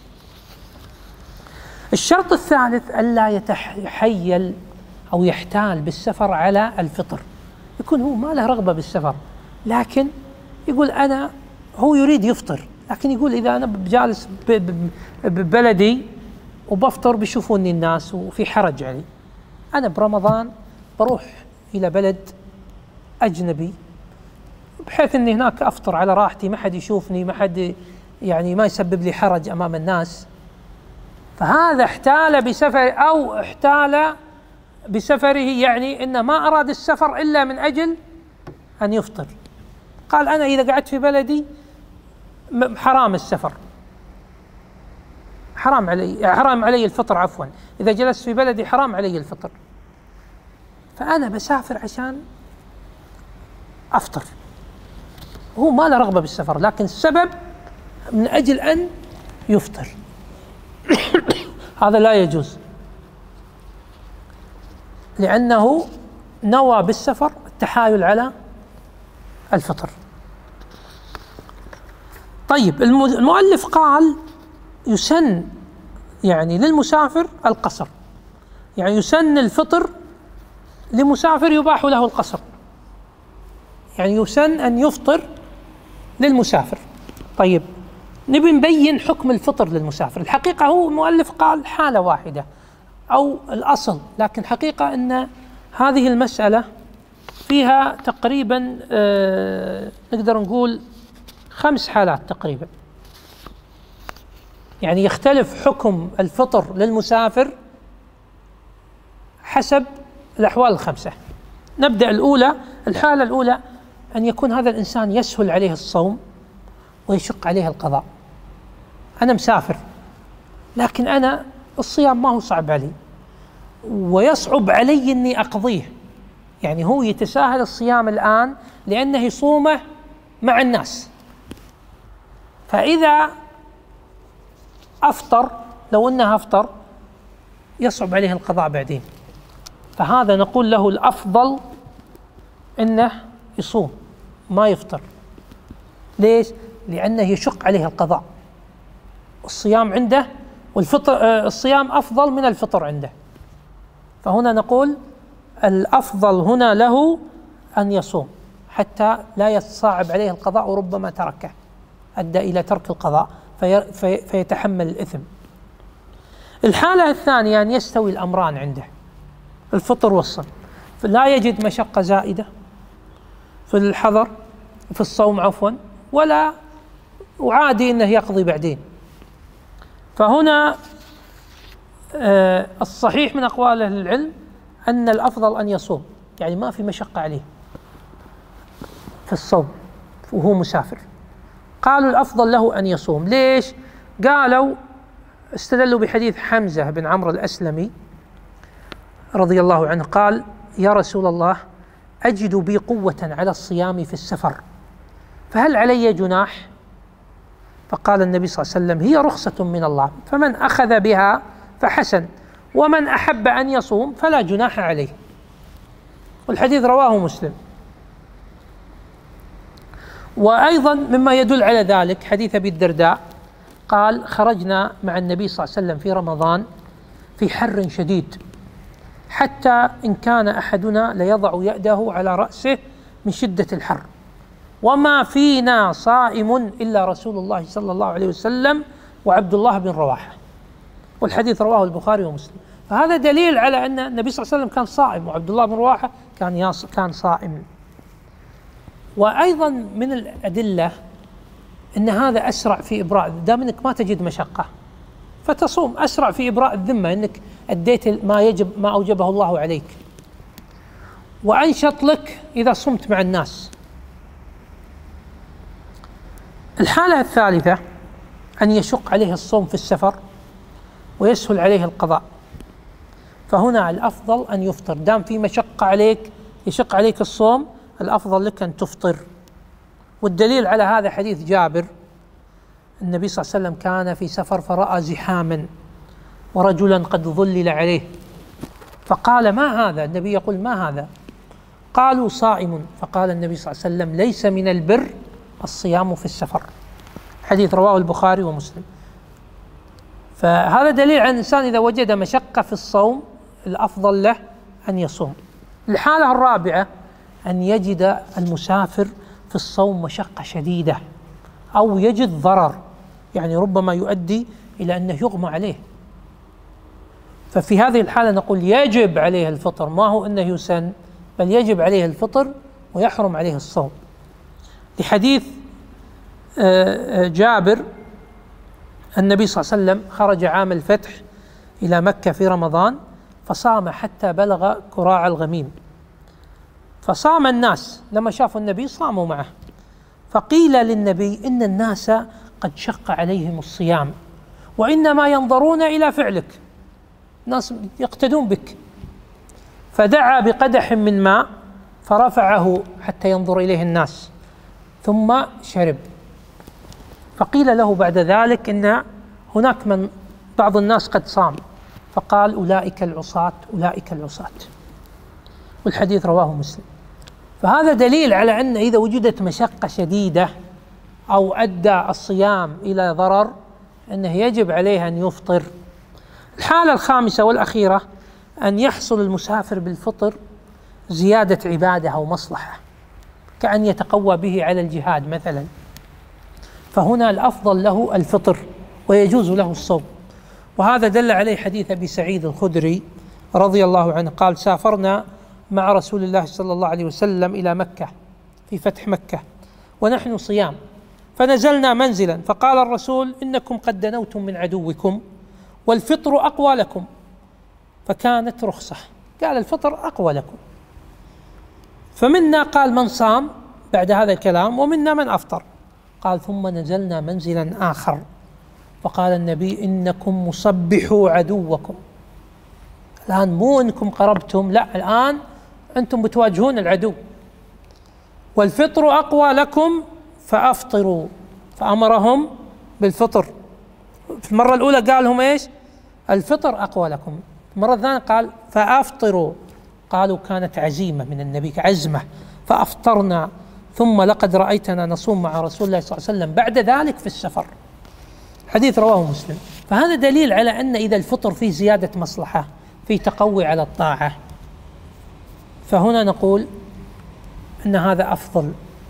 الشرط الثالث ألا يتحيل أو يحتال بالسفر على الفطر، يكون هو ما له رغبة بالسفر، لكن يقول هو يريد يفطر، لكن يقول إذا أنا جالس ببلدي وبفطر بيشوفوني الناس وفي حرج علي، أنا برمضان بروح إلى بلد أجنبي بحيث أني هناك أفطر على راحتي، ما حد يشوفني، ما حد يعني ما يسبب لي حرج أمام الناس. فهذا احتال بسفر أو احتال بسفره، يعني إنه ما أراد السفر إلا من أجل أن يفطر. قال أنا إذا قعدت في بلدي حرام السفر، حرام علي الفطر، عفوا إذا جلست في بلدي حرام علي الفطر، فأنا بسافر عشان أفطر، هو ما له رغبة بالسفر لكن السبب من أجل أن يفطر هذا لا يجوز، لأنه نوى بالسفر التحايل على الفطر. طيب المؤلف قال يسن يعني للمسافر القصر، يعني يسن الفطر لمسافر يباح له القصر، يعني يسن أن يفطر للمسافر. طيب نبي نبين حكم الفطر للمسافر. الحقيقة هو المؤلف قال حالة واحدة أو الأصل، لكن حقيقة أن هذه المسألة فيها تقريبا نقدر نقول 5 حالات تقريبا، يعني يختلف حكم الفطر للمسافر حسب الأحوال ال5. نبدأ الأولى. الحالة الأولى أن يكون هذا الإنسان يسهل عليه الصوم ويشق عليه القضاء. أنا مسافر لكن أنا الصيام ما هو صعب علي ويصعب علي أني أقضيه، يعني هو يتساهل الصيام الآن لأنه يصومه مع الناس، فإذا أفطر لو أنه أفطر يصعب عليه القضاء بعدين، فهذا نقول له الأفضل أنه يصوم ما يفطر. ليش؟ لأنه يشق عليه القضاء، الصيام عنده والفطر الصيام أفضل من الفطر عنده، فهنا نقول الأفضل هنا له أن يصوم حتى لا يتصاعب عليه القضاء وربما تركه أدى إلى ترك القضاء فيتحمل الإثم. الحالة الثانية أن يستوي الأمران عنده، الفطر والصوم، فلا يجد مشقة زائدة في الحضر في الصوم عفوا، ولا وعادي أنه يقضي بعدين. فهنا الصحيح من أقوال أهل العلم أن الأفضل أن يصوم، يعني ما في مشقة عليه في الصوم وهو مسافر. قالوا الأفضل له أن يصوم. ليش؟ قالوا استدلوا بحديث حمزة بن عمرو الأسلمي رضي الله عنه قال: يا رسول الله أجد بي قوة على الصيام في السفر فهل علي جناح؟ فقال النبي صلى الله عليه وسلم: هي رخصة من الله، فمن أخذ بها فحسن، ومن أحب أن يصوم فلا جناح عليه. والحديث رواه مسلم. وأيضا مما يدل على ذلك حديث أبي الدرداء قال: خرجنا مع النبي صلى الله عليه وسلم في رمضان في حر شديد حتى إن كان أحدنا ليضع يده على رأسه من شدة الحر، وما فينا صائم إلا رسول الله صلى الله عليه وسلم وعبد الله بن رواحة. والحديث رواه البخاري ومسلم. فهذا دليل على أن النبي صلى الله عليه وسلم كان صائم وعبد الله بن رواحة كان صائم. وأيضا من الأدلة أن هذا أسرع في إبراء، دام أنك ما تجد مشقة فتصوم، أسرع في إبراء الذمة، أنك أديت ما أوجبه الله عليك، وأنشط لك إذا صمت مع الناس. الحالة الثالثة أن يشق عليه الصوم في السفر ويسهل عليه القضاء، فهنا الأفضل أن يفطر، دام في مشقة عليك يشق عليك الصوم الأفضل لك أن تفطر. والدليل على هذا حديث جابر، النبي صلى الله عليه وسلم كان في سفر فرأى زحاما ورجلا قد ظلل عليه فقال: ما هذا؟ النبي يقول: ما هذا؟ قالوا: صائم. فقال النبي صلى الله عليه وسلم: ليس من البر الصيام في السفر. حديث رواه البخاري ومسلم. فهذا دليل على الإنسان إذا وجد مشقة في الصوم الأفضل له أن يصوم. الحالة الرابعة أن يجد المسافر في الصوم مشقة شديدة أو يجد ضرر، يعني ربما يؤدي إلى أنه يغمى عليه، ففي هذه الحالة نقول يجب عليه الفطر، ما هو أنه يسن، بل يجب عليه الفطر ويحرم عليه الصوم. لحديث جابر النبي صلى الله عليه وسلم خرج عام الفتح إلى مكة في رمضان فصام حتى بلغ كراع الغميم، فصام الناس لما شافوا النبي صاموا معه، فقيل للنبي: إن الناس قد شق عليهم الصيام وإنما ينظرون إلى فعلك، الناس يقتدون بك. فدعا بقدح من ماء فرفعه حتى ينظر إليه الناس ثم شرب. فقيل له بعد ذلك إن هناك بعض الناس قد صام، فقال أولئك العصاة أولئك العصاة، والحديث رواه مسلم. فهذا دليل على أن إذا وجدت مشقة شديدة أو أدى الصيام إلى ضرر أنه يجب عليه أن يفطر. الحالة الخامسة والأخيرة أن يحصل المسافر بالفطر زيادة عبادة أو مصلحة، كأن يتقوى به على الجهاد مثلا، فهنا الأفضل له الفطر ويجوز له الصوم. وهذا دل عليه حديث أبي سعيد الخدري رضي الله عنه قال: سافرنا مع رسول الله صلى الله عليه وسلم إلى مكة في فتح مكة ونحن صيام، فنزلنا منزلا فقال الرسول: إنكم قد دنوتم من عدوكم والفطر أقوى لكم. فكانت رخصة، قال الفطر أقوى لكم. فمنا قال من صام بعد هذا الكلام ومنا من أفطر. قال: ثم نزلنا منزلا آخر فقال النبي: إنكم مصبحوا عدوكم. الآن مو إنكم قربتم، لا، الآن أنتم بتواجهون العدو، والفطر أقوى لكم فأفطروا. فأمرهم بالفطر. في المرة الأولى قال لهم إيش؟ الفطر أقوى لكم. المرة الثانية قال فأفطروا. قالوا كانت عزيمة من النبي، عزمة، فأفطرنا. ثم لقد رأيتنا نصوم مع رسول الله صلى الله عليه وسلم بعد ذلك في السفر. حديث رواه مسلم. فهذا دليل على أن إذا الفطر فيه زيادة مصلحة، فيه تقوي على الطاعة، فهنا نقول أن هذا أفضل.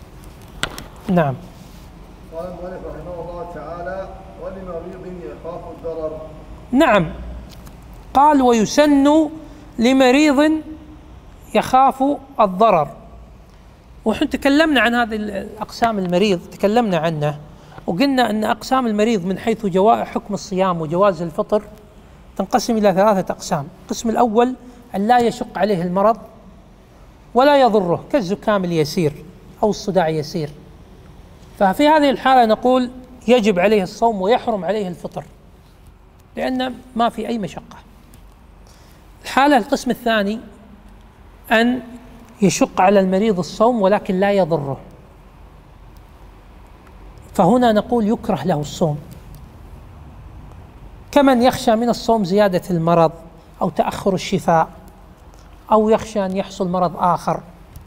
نعم. قال المؤلف رحمه الله تعالى: ولمريض يخاف الضرر. نعم، قال: ويسن لمريض يخاف الضرر. ونحن تكلمنا عن هذه الأقسام المريض، تكلمنا عنه وقلنا أن أقسام المريض من حيث حكم الصيام وجواز الفطر تنقسم إلى 3 أقسام. القسم الأول أن لا يشق عليه المرض ولا يضره، كالزكام اليسير أو الصداع اليسير، ففي هذه الحالة نقول يجب عليه الصوم ويحرم عليه الفطر لأن ما في أي مشقة. القسم الثاني أن يشق على المريض الصوم ولكن لا يضره، فهنا نقول يكره له الصوم، كمن يخشى من الصوم زيادة المرض أو تأخر الشفاء أو يخشى أن يحصل مرض آخر.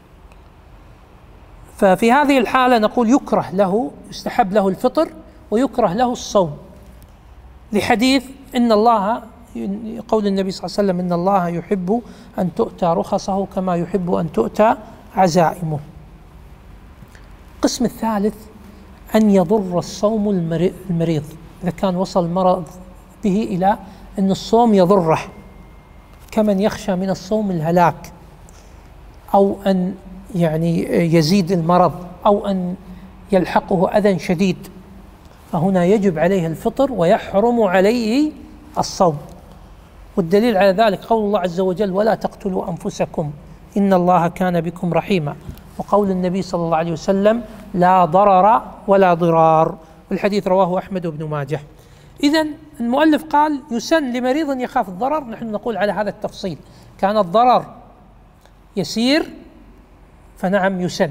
ففي هذه الحالة نقول يكره له، يستحب له الفطر ويكره له الصوم، لحديث إن الله، قول النبي صلى الله عليه وسلم: إن الله يحب أن تؤتى رخصه كما يحب أن تؤتى عزائمه. القسم الثالث أن يضر الصوم المريض، إذا كان وصل المرض به إلى أن الصوم يضره، كمن يخشى من الصوم الهلاك أو أن يزيد المرض أو أن يلحقه أذى شديد، فهنا يجب عليه الفطر ويحرم عليه الصوم. والدليل على ذلك قول الله عز وجل: ولا تقتلوا أنفسكم إن الله كان بكم رحيما، وقول النبي صلى الله عليه وسلم: لا ضرر ولا ضرار، والحديث رواه أحمد بن ماجه. إذن المؤلف قال يسن لمريض يخاف الضرر، نحن نقول على هذا التفصيل، كان الضرر يسير فنعم يسن،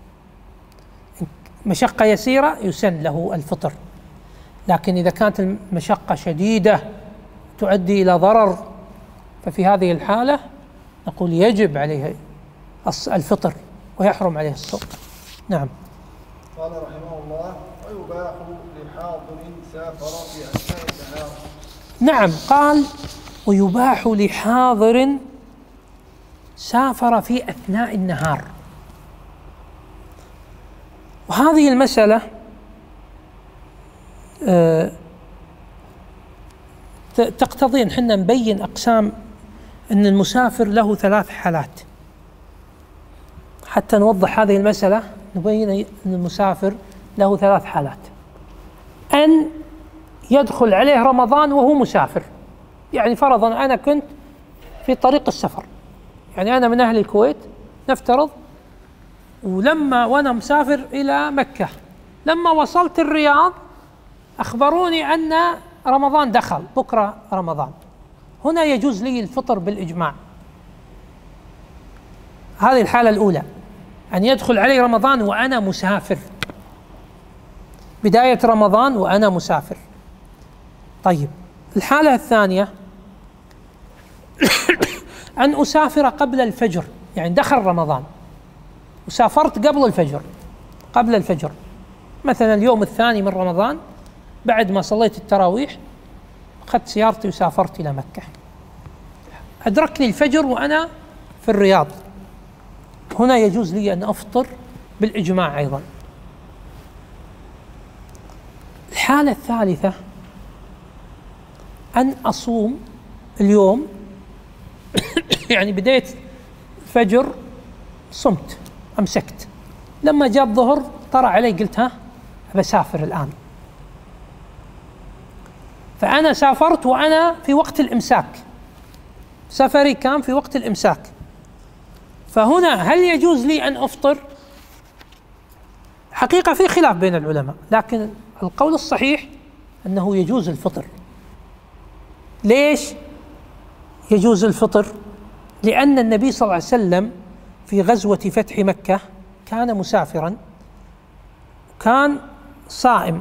مشقة يسيرة يسن له الفطر، لكن إذا كانت المشقة شديدة تؤدي إلى ضرر ففي هذه الحالة نقول يجب عليه الفطر ويحرم عليه الصوم. نعم. قال رحمه الله: ويباح لحاضر سافر في أثناء النهار. نعم، قال: ويباح لحاضر سافر في أثناء النهار. وهذه المسألة تقتضي أن حنا نبين أقسام أن المسافر له 3 حالات. حتى نوضح هذه المسألة نبين أن المسافر له 3 حالات: أن يدخل عليه رمضان وهو مسافر، يعني فرضا أنا كنت في طريق السفر، يعني أنا من أهل الكويت نفترض، وأنا مسافر إلى مكة، لما وصلت الرياض أخبروني أن رمضان دخل، بكرة رمضان، هنا يجوز لي الفطر بالإجماع. هذه الحالة الأولى، أن يدخل علي رمضان وأنا مسافر، بداية رمضان وأنا مسافر. طيب الحالة الثانية أن أسافر قبل الفجر، يعني دخل رمضان وسافرت قبل الفجر، قبل الفجر، مثلا اليوم الثاني من رمضان بعد ما صليت التراويح أخذت سيارتي وسافرت إلى مكة، أدركني الفجر وأنا في الرياض، هنا يجوز لي أن أفطر بالإجماع أيضا. الحالة الثالثة أن أصوم اليوم يعني بداية الفجر صمت، أمسكت، لما جاء الظهر طرأ علي قلت ها بسافر الآن، فأنا سافرت وأنا في وقت الإمساك، سفري كان في وقت الإمساك، فهنا هل يجوز لي أن أفطر؟ حقيقة في خلاف بين العلماء، لكن القول الصحيح أنه يجوز الفطر. ليش يجوز الفطر؟ لأن النبي صلى الله عليه وسلم في غزوة فتح مكة كان مسافرا، كان صائم،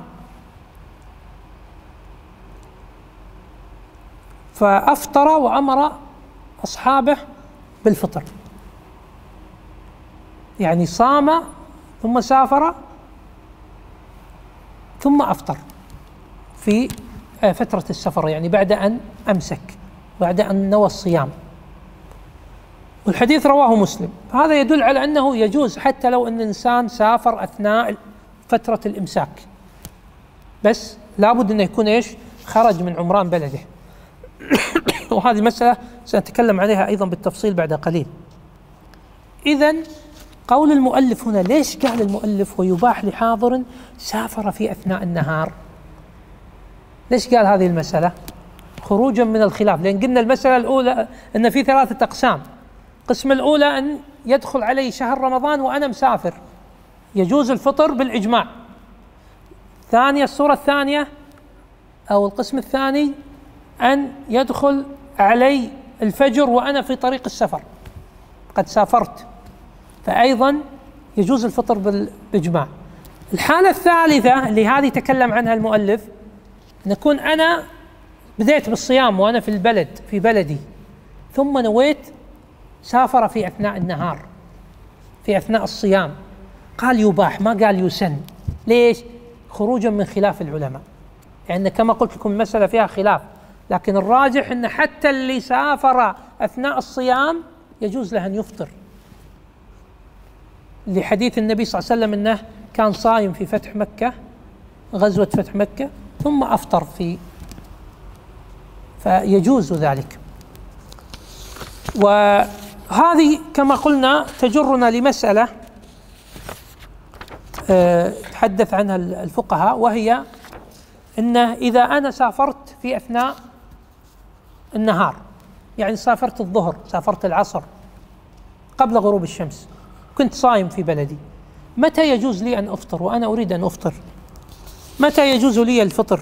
فأفطر وأمر أصحابه بالفطر، يعني صام ثم سافر ثم أفطر في فترة السفر، يعني بعد أن أمسك، بعد أن نوى الصيام، والحديث رواه مسلم. هذا يدل على أنه يجوز حتى لو أن الإنسان سافر أثناء فترة الإمساك، بس لابد أنه يكون إيش؟ خرج من عمران بلده. وهذه مسألة سنتكلم عليها أيضا بالتفصيل بعد قليل. إذن قول المؤلف هنا، ليش قال المؤلف ويباح لحاضر سافر في أثناء النهار؟ ليش قال هذه المسألة؟ خروجا من الخلاف، لأن قلنا المسألة الأولى أن في 3 أقسام. القسم الأولى أن يدخل علي شهر رمضان وأنا مسافر، يجوز الفطر بالإجماع. ثانية، الصورة الثانية أو القسم الثاني أن يدخل علي الفجر وأنا في طريق السفر، قد سافرت، فأيضا يجوز الفطر بالإجماع. الحالة الثالثة اللي هذه تكلم عنها المؤلف، نكون أنا بديت بالصيام وأنا في البلد، في بلدي، ثم نويت سافر في أثناء النهار، في أثناء الصيام، قال يباح، ما قال يسن. ليش؟ خروجا من خلاف العلماء، يعني كما قلت لكم المسألة فيها خلاف، لكن الراجح أن حتى اللي سافر أثناء الصيام يجوز له أن يفطر، لحديث النبي صلى الله عليه وسلم أنه كان صايم في فتح مكة، غزوة فتح مكة، ثم أفطر فيجوز ذلك. وهذه كما قلنا تجرنا لمسألة تحدث عنها الفقهاء، وهي أنه إذا أنا سافرت في أثناء النهار، يعني سافرت الظهر، سافرت العصر قبل غروب الشمس، كنت صايم في بلدي، متى يجوز لي أن أفطر وأنا أريد أن أفطر؟ متى يجوز لي الفطر؟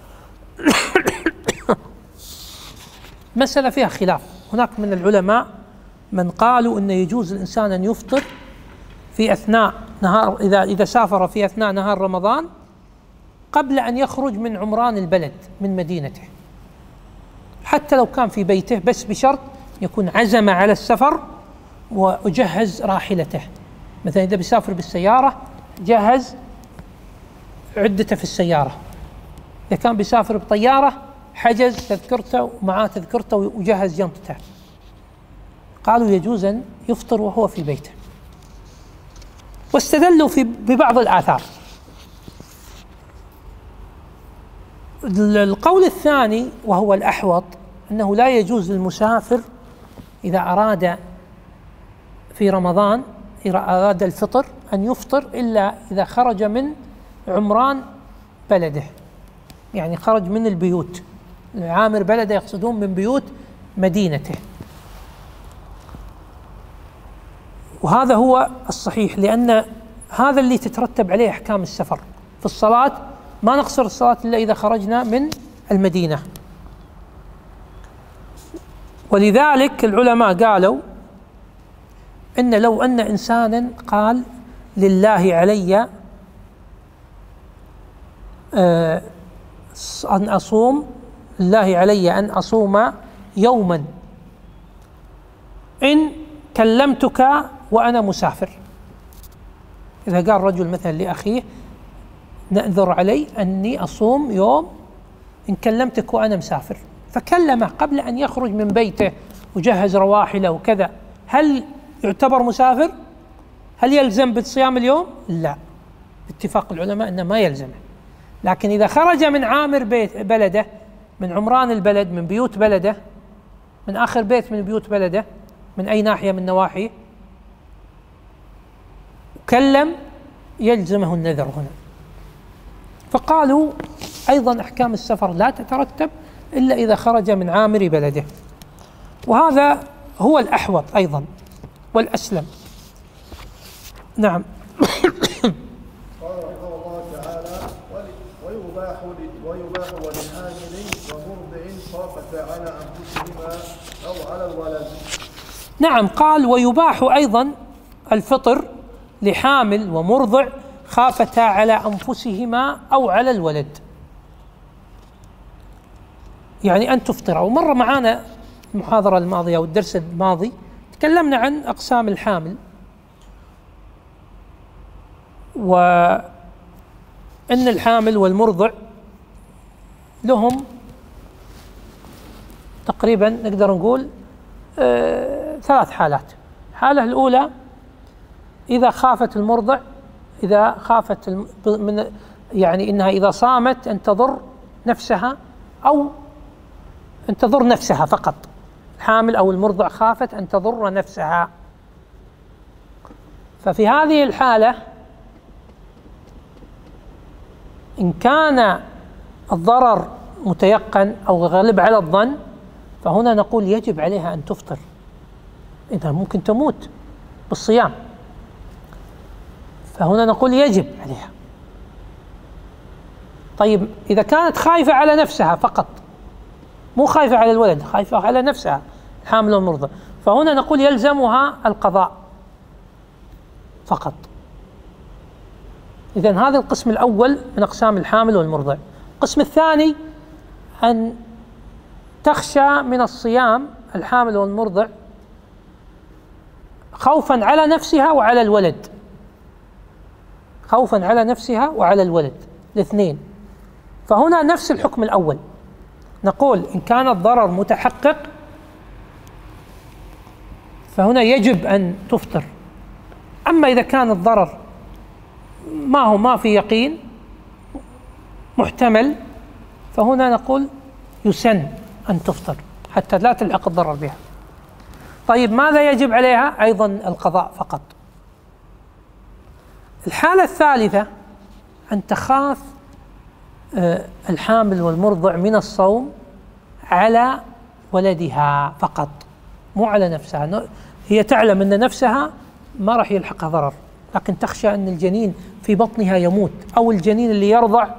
مسألة فيها خلاف. هناك من العلماء من قالوا أن يجوز الإنسان أن يفطر في أثناء نهار، إذا سافر في أثناء نهار رمضان قبل أن يخرج من عمران البلد، من مدينته، حتى لو كان في بيته، بس بشرط يكون عزم على السفر وأجهز راحلته. مثلا إذا بيسافر بالسيارة جهز عدته في السيارة، إذا كان بيسافر بطيارة حجز تذكرته ومعاه تذكرته وجهز جنطته. قالوا يجوز أن يفطر وهو في بيته، واستدلوا ببعض الآثار. القول الثاني وهو الأحوط أنه لا يجوز للمسافر إذا أراد في رمضان، إذا أراد الفطر، أن يفطر إلا إذا خرج من عمران بلده، يعني خرج من البيوت، عامر بلده يقصدون من بيوت مدينته. وهذا هو الصحيح، لأن هذا اللي تترتب عليه أحكام السفر. في الصلاة ما نقصر الصلاة إلا إذا خرجنا من المدينة، ولذلك العلماء قالوا إن لو أن إنسانا قال لله علي أن أصوم، لله علي أن أصوم يوما إن كلمتك وأنا مسافر. إذا قال رجل مثلا لأخيه نأذر علي أني أصوم يوم إن كلمتك وأنا مسافر، فكلمه قبل أن يخرج من بيته وجهز رواحله وكذا، هل يعتبر مسافر؟ هل يلزم بالصيام اليوم؟ لا، باتفاق العلماء أنه ما يلزمه. لكن إذا خرج من عامر بلده، من عمران البلد، من بيوت بلده، من آخر بيت من بيوت بلده، من أي ناحية من نواحيه، كلم، يلزمه النذر هنا. فقالوا أيضا أحكام السفر لا تترتب إلا إذا خرج من عامر بلده، وهذا هو الأحوط أيضا والأسلم. نعم. قال رحمه الله تعالى: ويباح ولحامل ومرضع خافتا على أنفسهما أو على الولد. نعم، قال ويباح أيضا الفطر لحامل ومرضع خافتا على أنفسهما أو على الولد، يعني أن تفطر. ومر معنا المحاضرة الماضية والدرس الماضي تكلمنا عن أقسام الحامل، وأن الحامل والمرضع لهم تقريبا نقدر نقول 3 حالات. الحالة الأولى إذا خافت المرضع، إذا خافت من يعني إنها إذا صامت أن تضر نفسها أو أن تضر نفسها فقط، الحامل أو المرضع خافت أن تضر نفسها، ففي هذه الحالة إن كان الضرر متيقن أو غالب على الظن فهنا نقول يجب عليها أن تفطر، إذا ممكن تموت بالصيام، فهنا نقول يجب عليها. طيب إذا كانت خايفة على نفسها فقط، مو خايفة على الولد، خايفة على نفسها الحامل والمرضع، فهنا نقول يلزمها القضاء فقط. إذن هذا القسم الأول من أقسام الحامل والمرضع. القسم الثاني أن تخشى من الصيام الحامل والمرضع خوفا على نفسها وعلى الولد، خوفا على نفسها وعلى الولد الاثنين، فهنا نفس الحكم الأول، نقول إن كان الضرر متحقق فهنا يجب أن تفطر. أما إذا كان الضرر ما في يقين محتمل فهنا نقول يسن أن تفطر حتى لا تلحق الضرر بها. طيب ماذا يجب عليها؟ أيضا القضاء فقط. الحالة الثالثة أن تخاف الحامل والمرضع من الصوم على ولدها فقط، مو على نفسها. هي تعلم أن نفسها ما راح يلحقها ضرر، لكن تخشى أن الجنين في بطنها يموت، أو الجنين اللي يرضع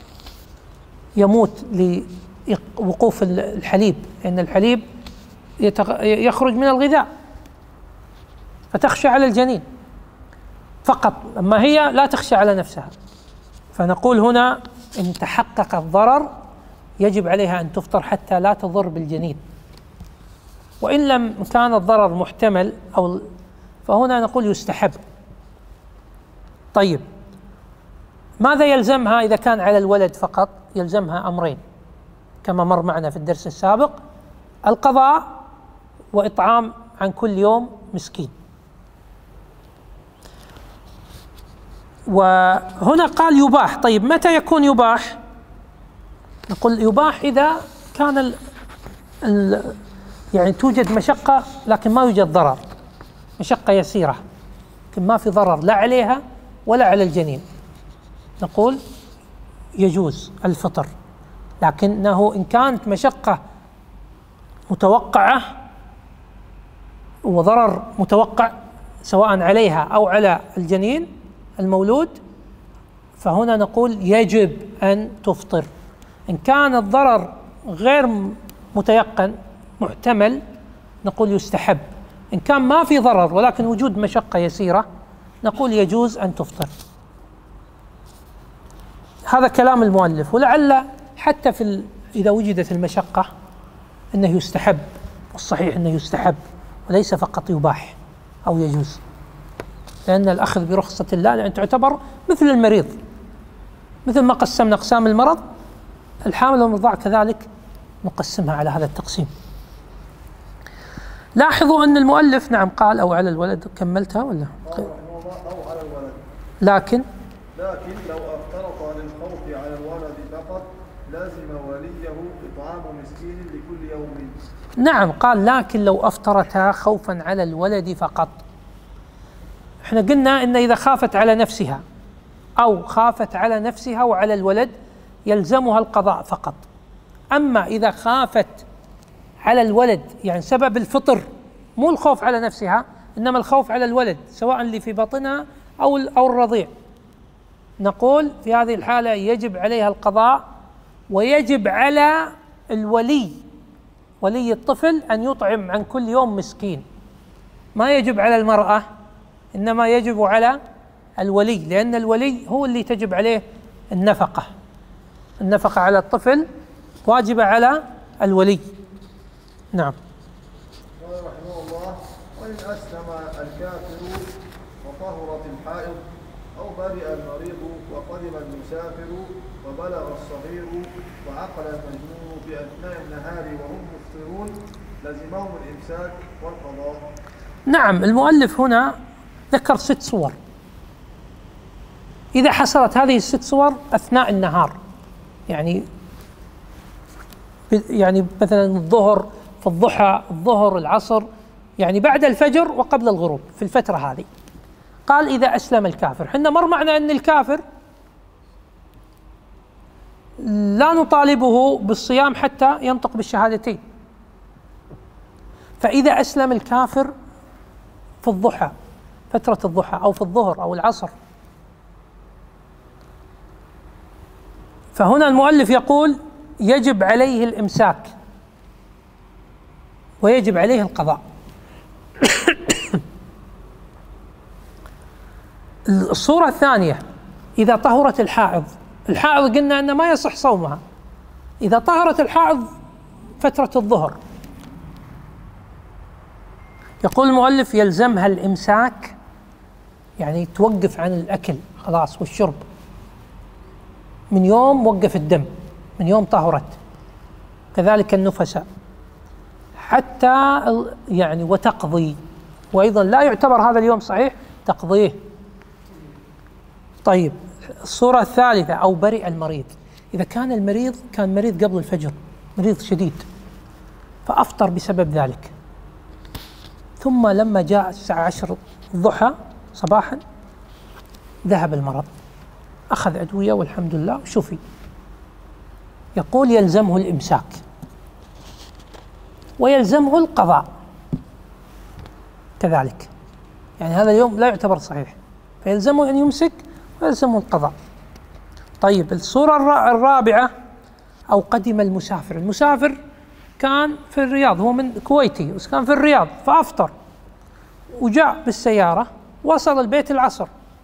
يموت لوقوف الحليب، لأن الحليب يخرج من الغذاء، فتخشى على الجنين فقط، أما هي لا تخشى على نفسها. فنقول هنا إن تحقق الضرر يجب عليها أن تفطر حتى لا تضر بالجنين، وإن لم كان الضرر محتمل فهنا نقول يستحب. طيب ماذا يلزمها إذا كان على الولد فقط؟ يلزمها أمرين كما مر معنا في الدرس السابق: القضاء وإطعام عن كل يوم مسكين. وهنا قال يباح. طيب متى يكون يباح؟ نقول يباح إذا كان يعني توجد مشقة لكن ما يوجد ضرر، مشقة يسيرة لكن ما في ضرر لا عليها ولا على الجنين، نقول يجوز الفطر. لكنه إن كانت مشقة متوقعة وضرر متوقع سواء عليها أو على الجنين المولود فهنا نقول يجب أن تفطر. إن كان الضرر غير متيقن محتمل نقول يستحب، إن كان ما في ضرر ولكن وجود مشقة يسيرة نقول يجوز أن تفطر. هذا كلام المؤلف. ولعل حتى إذا وجدت المشقة أنه يستحب، والصحيح أنه يستحب وليس فقط يباح أو يجوز، لأن الأخذ برخصة الله لأن تعتبر مثل المريض، مثل ما قسمنا أقسام المرض، الحامل والمرضع كذلك نقسمها على هذا التقسيم. لاحظوا أن المؤلف نعم قال أو على الولد، كملتها ولا؟ أو على الولد، لكن لو افترض للخوف على الولد فقط لازم وليه إطعام مسكين لكل يوم. نعم قال لكن لو أفطرتها خوفا على الولد فقط. احنا قلنا إن إذا خافت على نفسها أو خافت على نفسها وعلى الولد يلزمها القضاء فقط. أما إذا خافت على الولد يعني سبب الفطر مو الخوف على نفسها إنما الخوف على الولد سواء اللي في بطنها أو الرضيع، نقول في هذه الحالة يجب عليها القضاء، ويجب على الولي ولي الطفل أن يطعم عن كل يوم مسكين. ما يجب على المرأة إنما يجب على الولي، لأن الولي هو اللي تجب عليه النفقة على الطفل واجبة على الولي. نعم. قال رحمه الله: وإن أسلم الكافر وطهرت الحائض أو برئ المريض وقدم المسافر وبلغ الصغير وعقل المجنون في أثناء النهار وهم مفطرون لزمهم الإمساك والقضاء. نعم المؤلف هنا ذكر 6 صور. إذا حصلت هذه ال6 صور أثناء النهار يعني مثلا الظهر، في الضحى، الظهر، العصر، يعني بعد الفجر وقبل الغروب في الفترة هذه، قال إذا أسلم الكافر. حنا مر معنا أن الكافر لا نطالبه بالصيام حتى ينطق بالشهادتين، فإذا أسلم الكافر في الضحى، فترة الضحى أو في الظهر أو العصر، فهنا المؤلف يقول يجب عليه الإمساك ويجب عليه القضاء. الصورة الثانية إذا طهرت الحائض قلنا أن ما يصح صومها. إذا طهرت الحائض فترة الظهر يقول المؤلف يلزمها الإمساك، يعني توقف عن الأكل خلاص والشرب من يوم وقف الدم، من يوم طهرت. كذلك النفساء حتى يعني وتقضي، وأيضا لا يعتبر هذا اليوم صحيح تقضيه. طيب الصورة الثالثة أو برئ المريض، إذا كان المريض كان مريض قبل الفجر، مريض شديد فأفطر بسبب ذلك، ثم لما جاء الساعة 10 الضحى صباحا ذهب المرض، أخذ أدوية والحمد لله وشفي، يقول يلزمه الإمساك ويلزمه القضاء كذلك، يعني هذا اليوم لا يعتبر صحيح فيلزمه أن يمسك ويلزمه القضاء. طيب الصورة الرابعة أو قدم المسافر. المسافر كان في الرياض، هو من كويتي بس كان في الرياض فأفطر وجاء بالسيارة وصل البيت العصر،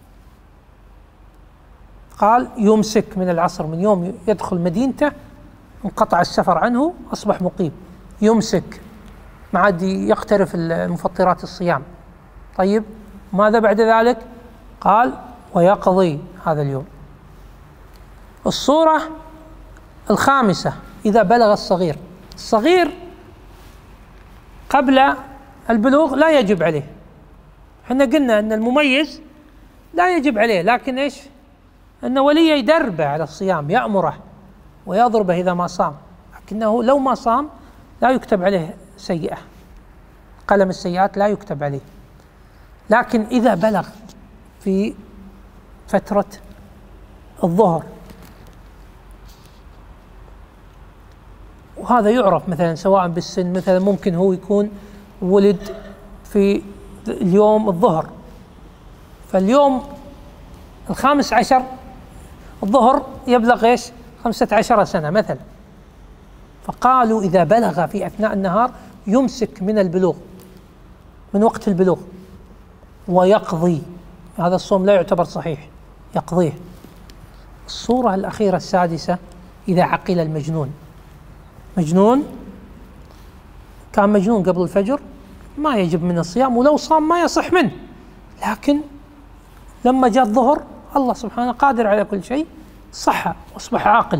قال يمسك من العصر، من يوم يدخل مدينته انقطع السفر عنه أصبح مقيم، يمسك ما عاد يقترف المفطرات الصيام. طيب ماذا بعد ذلك؟ قال ويقضي هذا اليوم. الصورة الخامسة إذا بلغ الصغير. الصغير قبل البلوغ لا يجب عليه، احنا قلنا أن المميز لا يجب عليه، لكن إيش؟ أن وليه يدربه على الصيام، يأمره ويضربه إذا ما صام، لكنه لو ما صام لا يكتب عليه سيئة، قلم السيئات لا يكتب عليه. لكن إذا بلغ في فترة الظهر، وهذا يعرف مثلا سواء بالسن، مثلا ممكن هو يكون ولد في اليوم الظهر، فاليوم 15 الظهر يبلغ ايش؟ 15 سنة مثلا، فقالوا إذا بلغ في أثناء النهار يمسك من البلوغ، من وقت البلوغ ويقضي، هذا الصوم لا يعتبر صحيح، يقضيه. الصورة الأخيرة السادسة إذا عقل المجنون، مجنون كان مجنون قبل الفجر ما يجب من الصيام، ولو صام ما يصح منه، لكن لما جاء الظهر الله سبحانه قادر على كل شيء صح واصبح عاقل،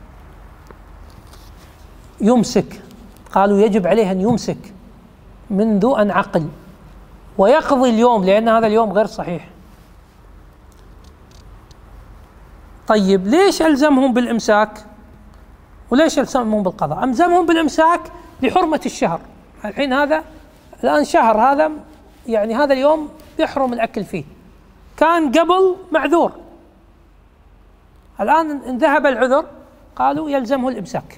يمسك، قالوا يجب عليه أن يمسك منذ أن عقل ويقضي اليوم لأن هذا اليوم غير صحيح. طيب ليش ألزمهم بالإمساك وليش ألزمهم بالقضاء؟ ألزمهم بالإمساك لحرمة الشهر. الحين هذا الآن شهر، هذا يعني هذا اليوم يحرم الأكل فيه، كان قبل معذور، الآن إن ذهب العذر قالوا يلزمه الإمساك.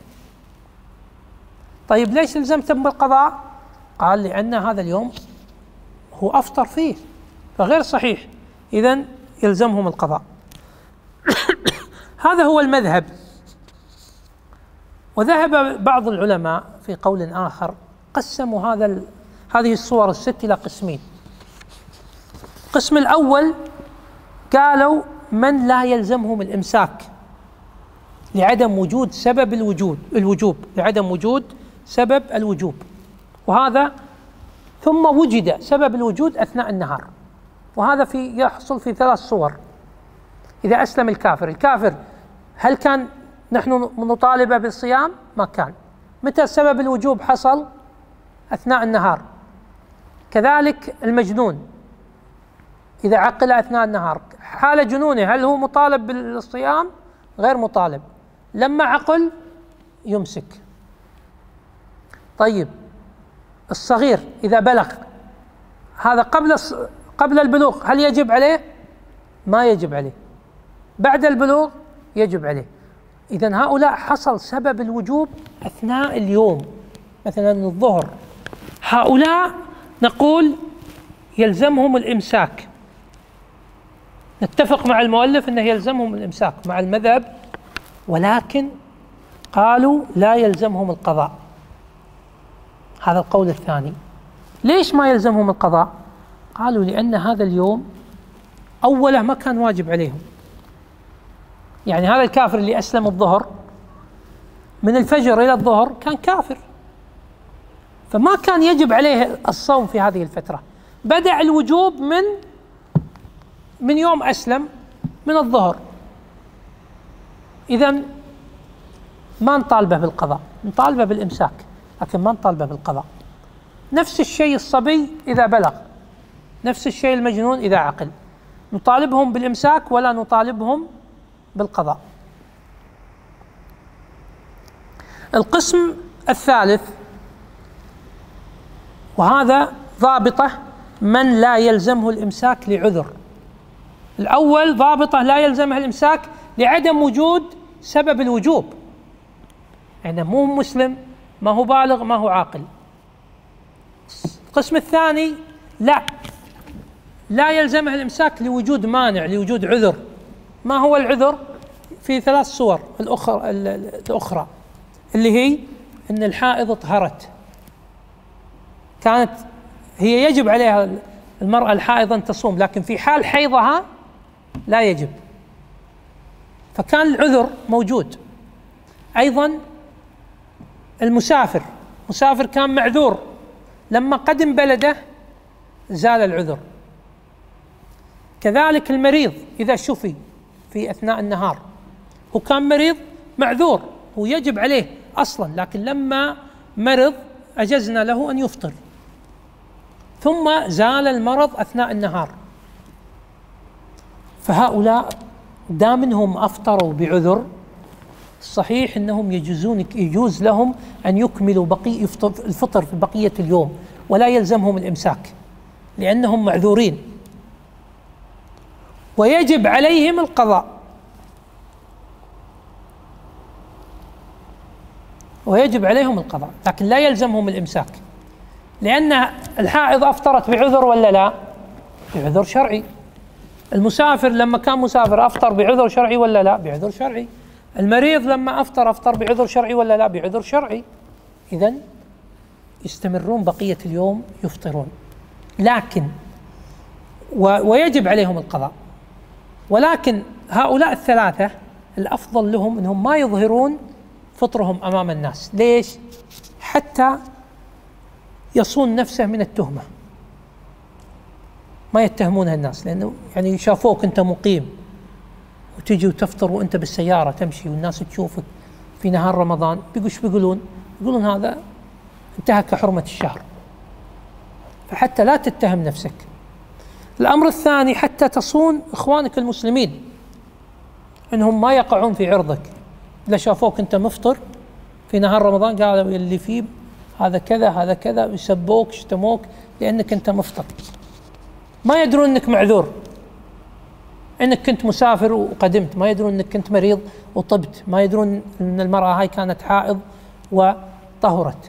طيب ليش ألزمتم بالقضاء؟ قال لأن هذا اليوم هو أفطر فيه فغير صحيح، إذن يلزمهم القضاء. هذا هو المذهب. وذهب بعض العلماء في قول آخر قسموا هذه الصور الست إلى قسمين. القسم الأول قالوا من لا يلزمهم الإمساك لعدم وجود سبب الوجوب، لعدم وجود سبب الوجوب، وهذا ثم وجد سبب الوجود أثناء النهار، وهذا يحصل في 3 صور. إذا أسلم الكافر هل كان نحن نطالب بالصيام؟ ما كان. متى سبب الوجوب حصل؟ أثناء النهار. كذلك المجنون إذا عقل أثناء النهار حال جنونه هل هو مطالب بالصيام؟ غير مطالب، لما عقل يمسك. طيب الصغير إذا بلغ هذا قبل البلوغ هل يجب عليه؟ ما يجب عليه. بعد البلوغ يجب عليه. إذن هؤلاء حصل سبب الوجوب أثناء اليوم، مثلا الظهر، هؤلاء نقول يلزمهم الإمساك، نتفق مع المؤلف أنه يلزمهم الإمساك مع المذهب، ولكن قالوا لا يلزمهم القضاء. هذا القول الثاني. ليش ما يلزمهم القضاء؟ قالوا لأن هذا اليوم أوله ما كان واجب عليهم، يعني هذا الكافر اللي أسلم الظهر من الفجر إلى الظهر كان كافر، فما كان يجب عليه الصوم في هذه الفترة. بدأ الوجوب من يوم أسلم من الظهر، إذن ما نطالبه بالقضاء، نطالبه بالإمساك، لكن ما نطالبه بالقضاء. نفس الشيء الصبي إذا بلغ، نفس الشيء المجنون إذا عقل، نطالبهم بالإمساك ولا نطالبهم بالقضاء. القسم الثالث، وهذا ضابطة من لا يلزمه الإمساك لعذر. الأول ضابطة لا يلزمه الإمساك لعدم وجود سبب الوجوب، يعني مو مسلم، ما هو بالغ، ما هو عاقل. القسم الثاني لا يلزمه الإمساك لوجود مانع، لوجود عذر. ما هو العذر؟ في 3 صور الأخرى اللي هي أن الحائض طهرت، كانت هي يجب عليها المرأة الحائض أن تصوم، لكن في حال حيضها لا يجب، فكان العذر موجود. أيضا المسافر كان معذور، لما قدم بلده زال العذر. كذلك المريض إذا شفي في أثناء النهار، هو كان مريض معذور، هو يجب عليه أصلا، لكن لما مرض أجزنا له أن يفطر، ثم زال المرض أثناء النهار. فهؤلاء دام انهم أفطروا بعذر، الصحيح أنهم يجوز لهم أن يكملوا الفطر في بقية اليوم، ولا يلزمهم الإمساك لأنهم معذورين، ويجب عليهم القضاء، لكن لا يلزمهم الإمساك، لأن الحائض أفطرت بعذر ولا لا؟ بعذر شرعي. المسافر لما كان مسافر أفطر بعذر شرعي ولا لا؟ بعذر شرعي. المريض لما أفطر بعذر شرعي ولا لا؟ بعذر شرعي. إذن يستمرون بقية اليوم يفطرون. لكن ويجب عليهم القضاء، ولكن هؤلاء الثلاثة الأفضل لهم أنهم ما يظهرون فطرهم أمام الناس. ليش؟ حتى يصون نفسه من التهمة، ما يتهمونها الناس، لأنه يعني شافوك أنت مقيم وتجي وتفطر وأنت بالسيارة تمشي والناس تشوفك في نهار رمضان، بيقولون هذا انتهك حرمة الشهر، فحتى لا تتهم نفسك. الأمر الثاني حتى تصون إخوانك المسلمين إنهم ما يقعون في عرضك. إذا شافوك أنت مفطر في نهار رمضان قالوا اللي فيه هذا كذا هذا كذا، يسبوك يشتموك لأنك أنت مفطر، ما يدرون أنك معذور، أنك كنت مسافر وقدمت، ما يدرون أنك كنت مريض وطبت، ما يدرون أن المرأة هاي كانت حائض وطهرت.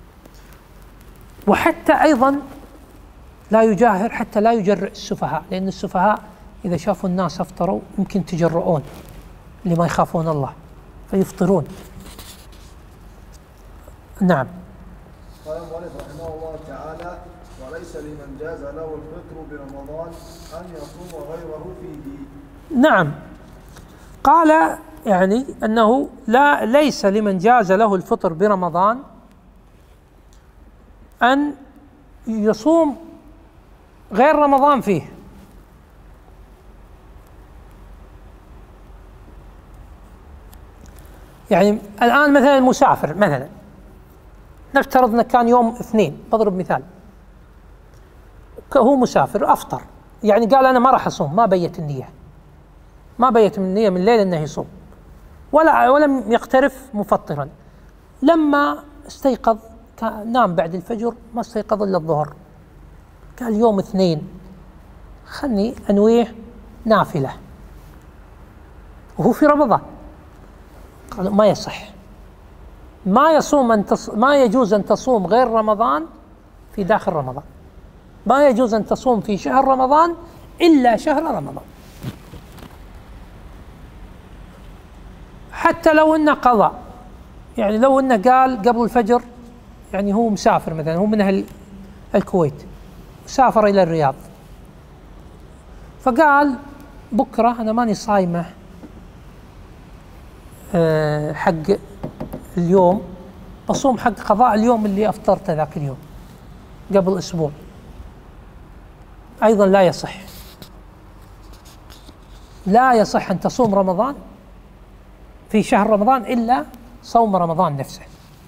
وحتى أيضا لا يجاهر حتى لا يجرئ السفهاء، لأن السفهاء إذا شافوا الناس أفطروا يمكن تجرؤون لما يخافون الله فيفطرون. نعم. قال المؤلف رحمه الله تعالى: وليس لمن جاز له الفطر برمضان أن يصوم غيره فيه. نعم، قال يعني أنه ليس لمن جاز له الفطر برمضان أن يصوم غير رمضان فيه. يعني الآن مثلا المسافر، مثلا نفترض أنه كان يوم اثنين، بضرب مثال، هو مسافر أفطر، يعني قال أنا ما راح أصوم، ما بيت النية من الليل أنه يصوم، ولم يقترف مفطرا. لما استيقظ نام بعد الفجر، ما استيقظ إلا الظهر، قال يوم اثنين خلني أنويه نافلة وهو في رمضان. قالوا ما يصح، ما يجوز أن تصوم غير رمضان في داخل رمضان، ما يجوز أن تصوم في شهر رمضان إلا شهر رمضان، حتى لو أنه قضى. يعني لو أنه قال قبل الفجر، يعني هو مسافر مثلا، هو من أهل الكويت سافر إلى الرياض، فقال بكرة أنا ماني صايمة حق اليوم، بصوم حق قضاء اليوم اللي أفطرت ذاك اليوم قبل أسبوع، أيضا لا يصح أن تصوم رمضان في شهر رمضان إلا صوم رمضان نفسه.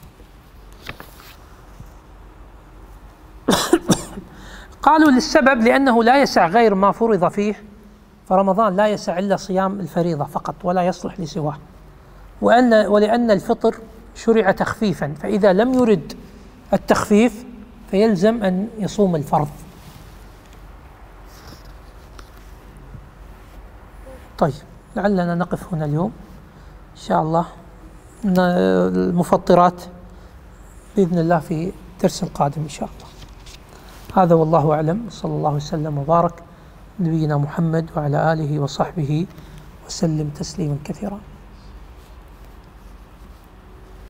قالوا للسبب لأنه لا يسع غير ما فرض فيه، فرمضان لا يسع إلا صيام الفريضة فقط ولا يصلح لسواه، ولأن الفطر شرع تخفيفا، فإذا لم يرد التخفيف فيلزم أن يصوم الفرض. طيب، لعلنا نقف هنا اليوم إن شاء الله، المفطرات بإذن الله في الدرس القادم إن شاء الله. هذا والله أعلم، صلى الله وسلم وبارك نبينا محمد وعلى آله وصحبه وسلم تسليما كثيرا.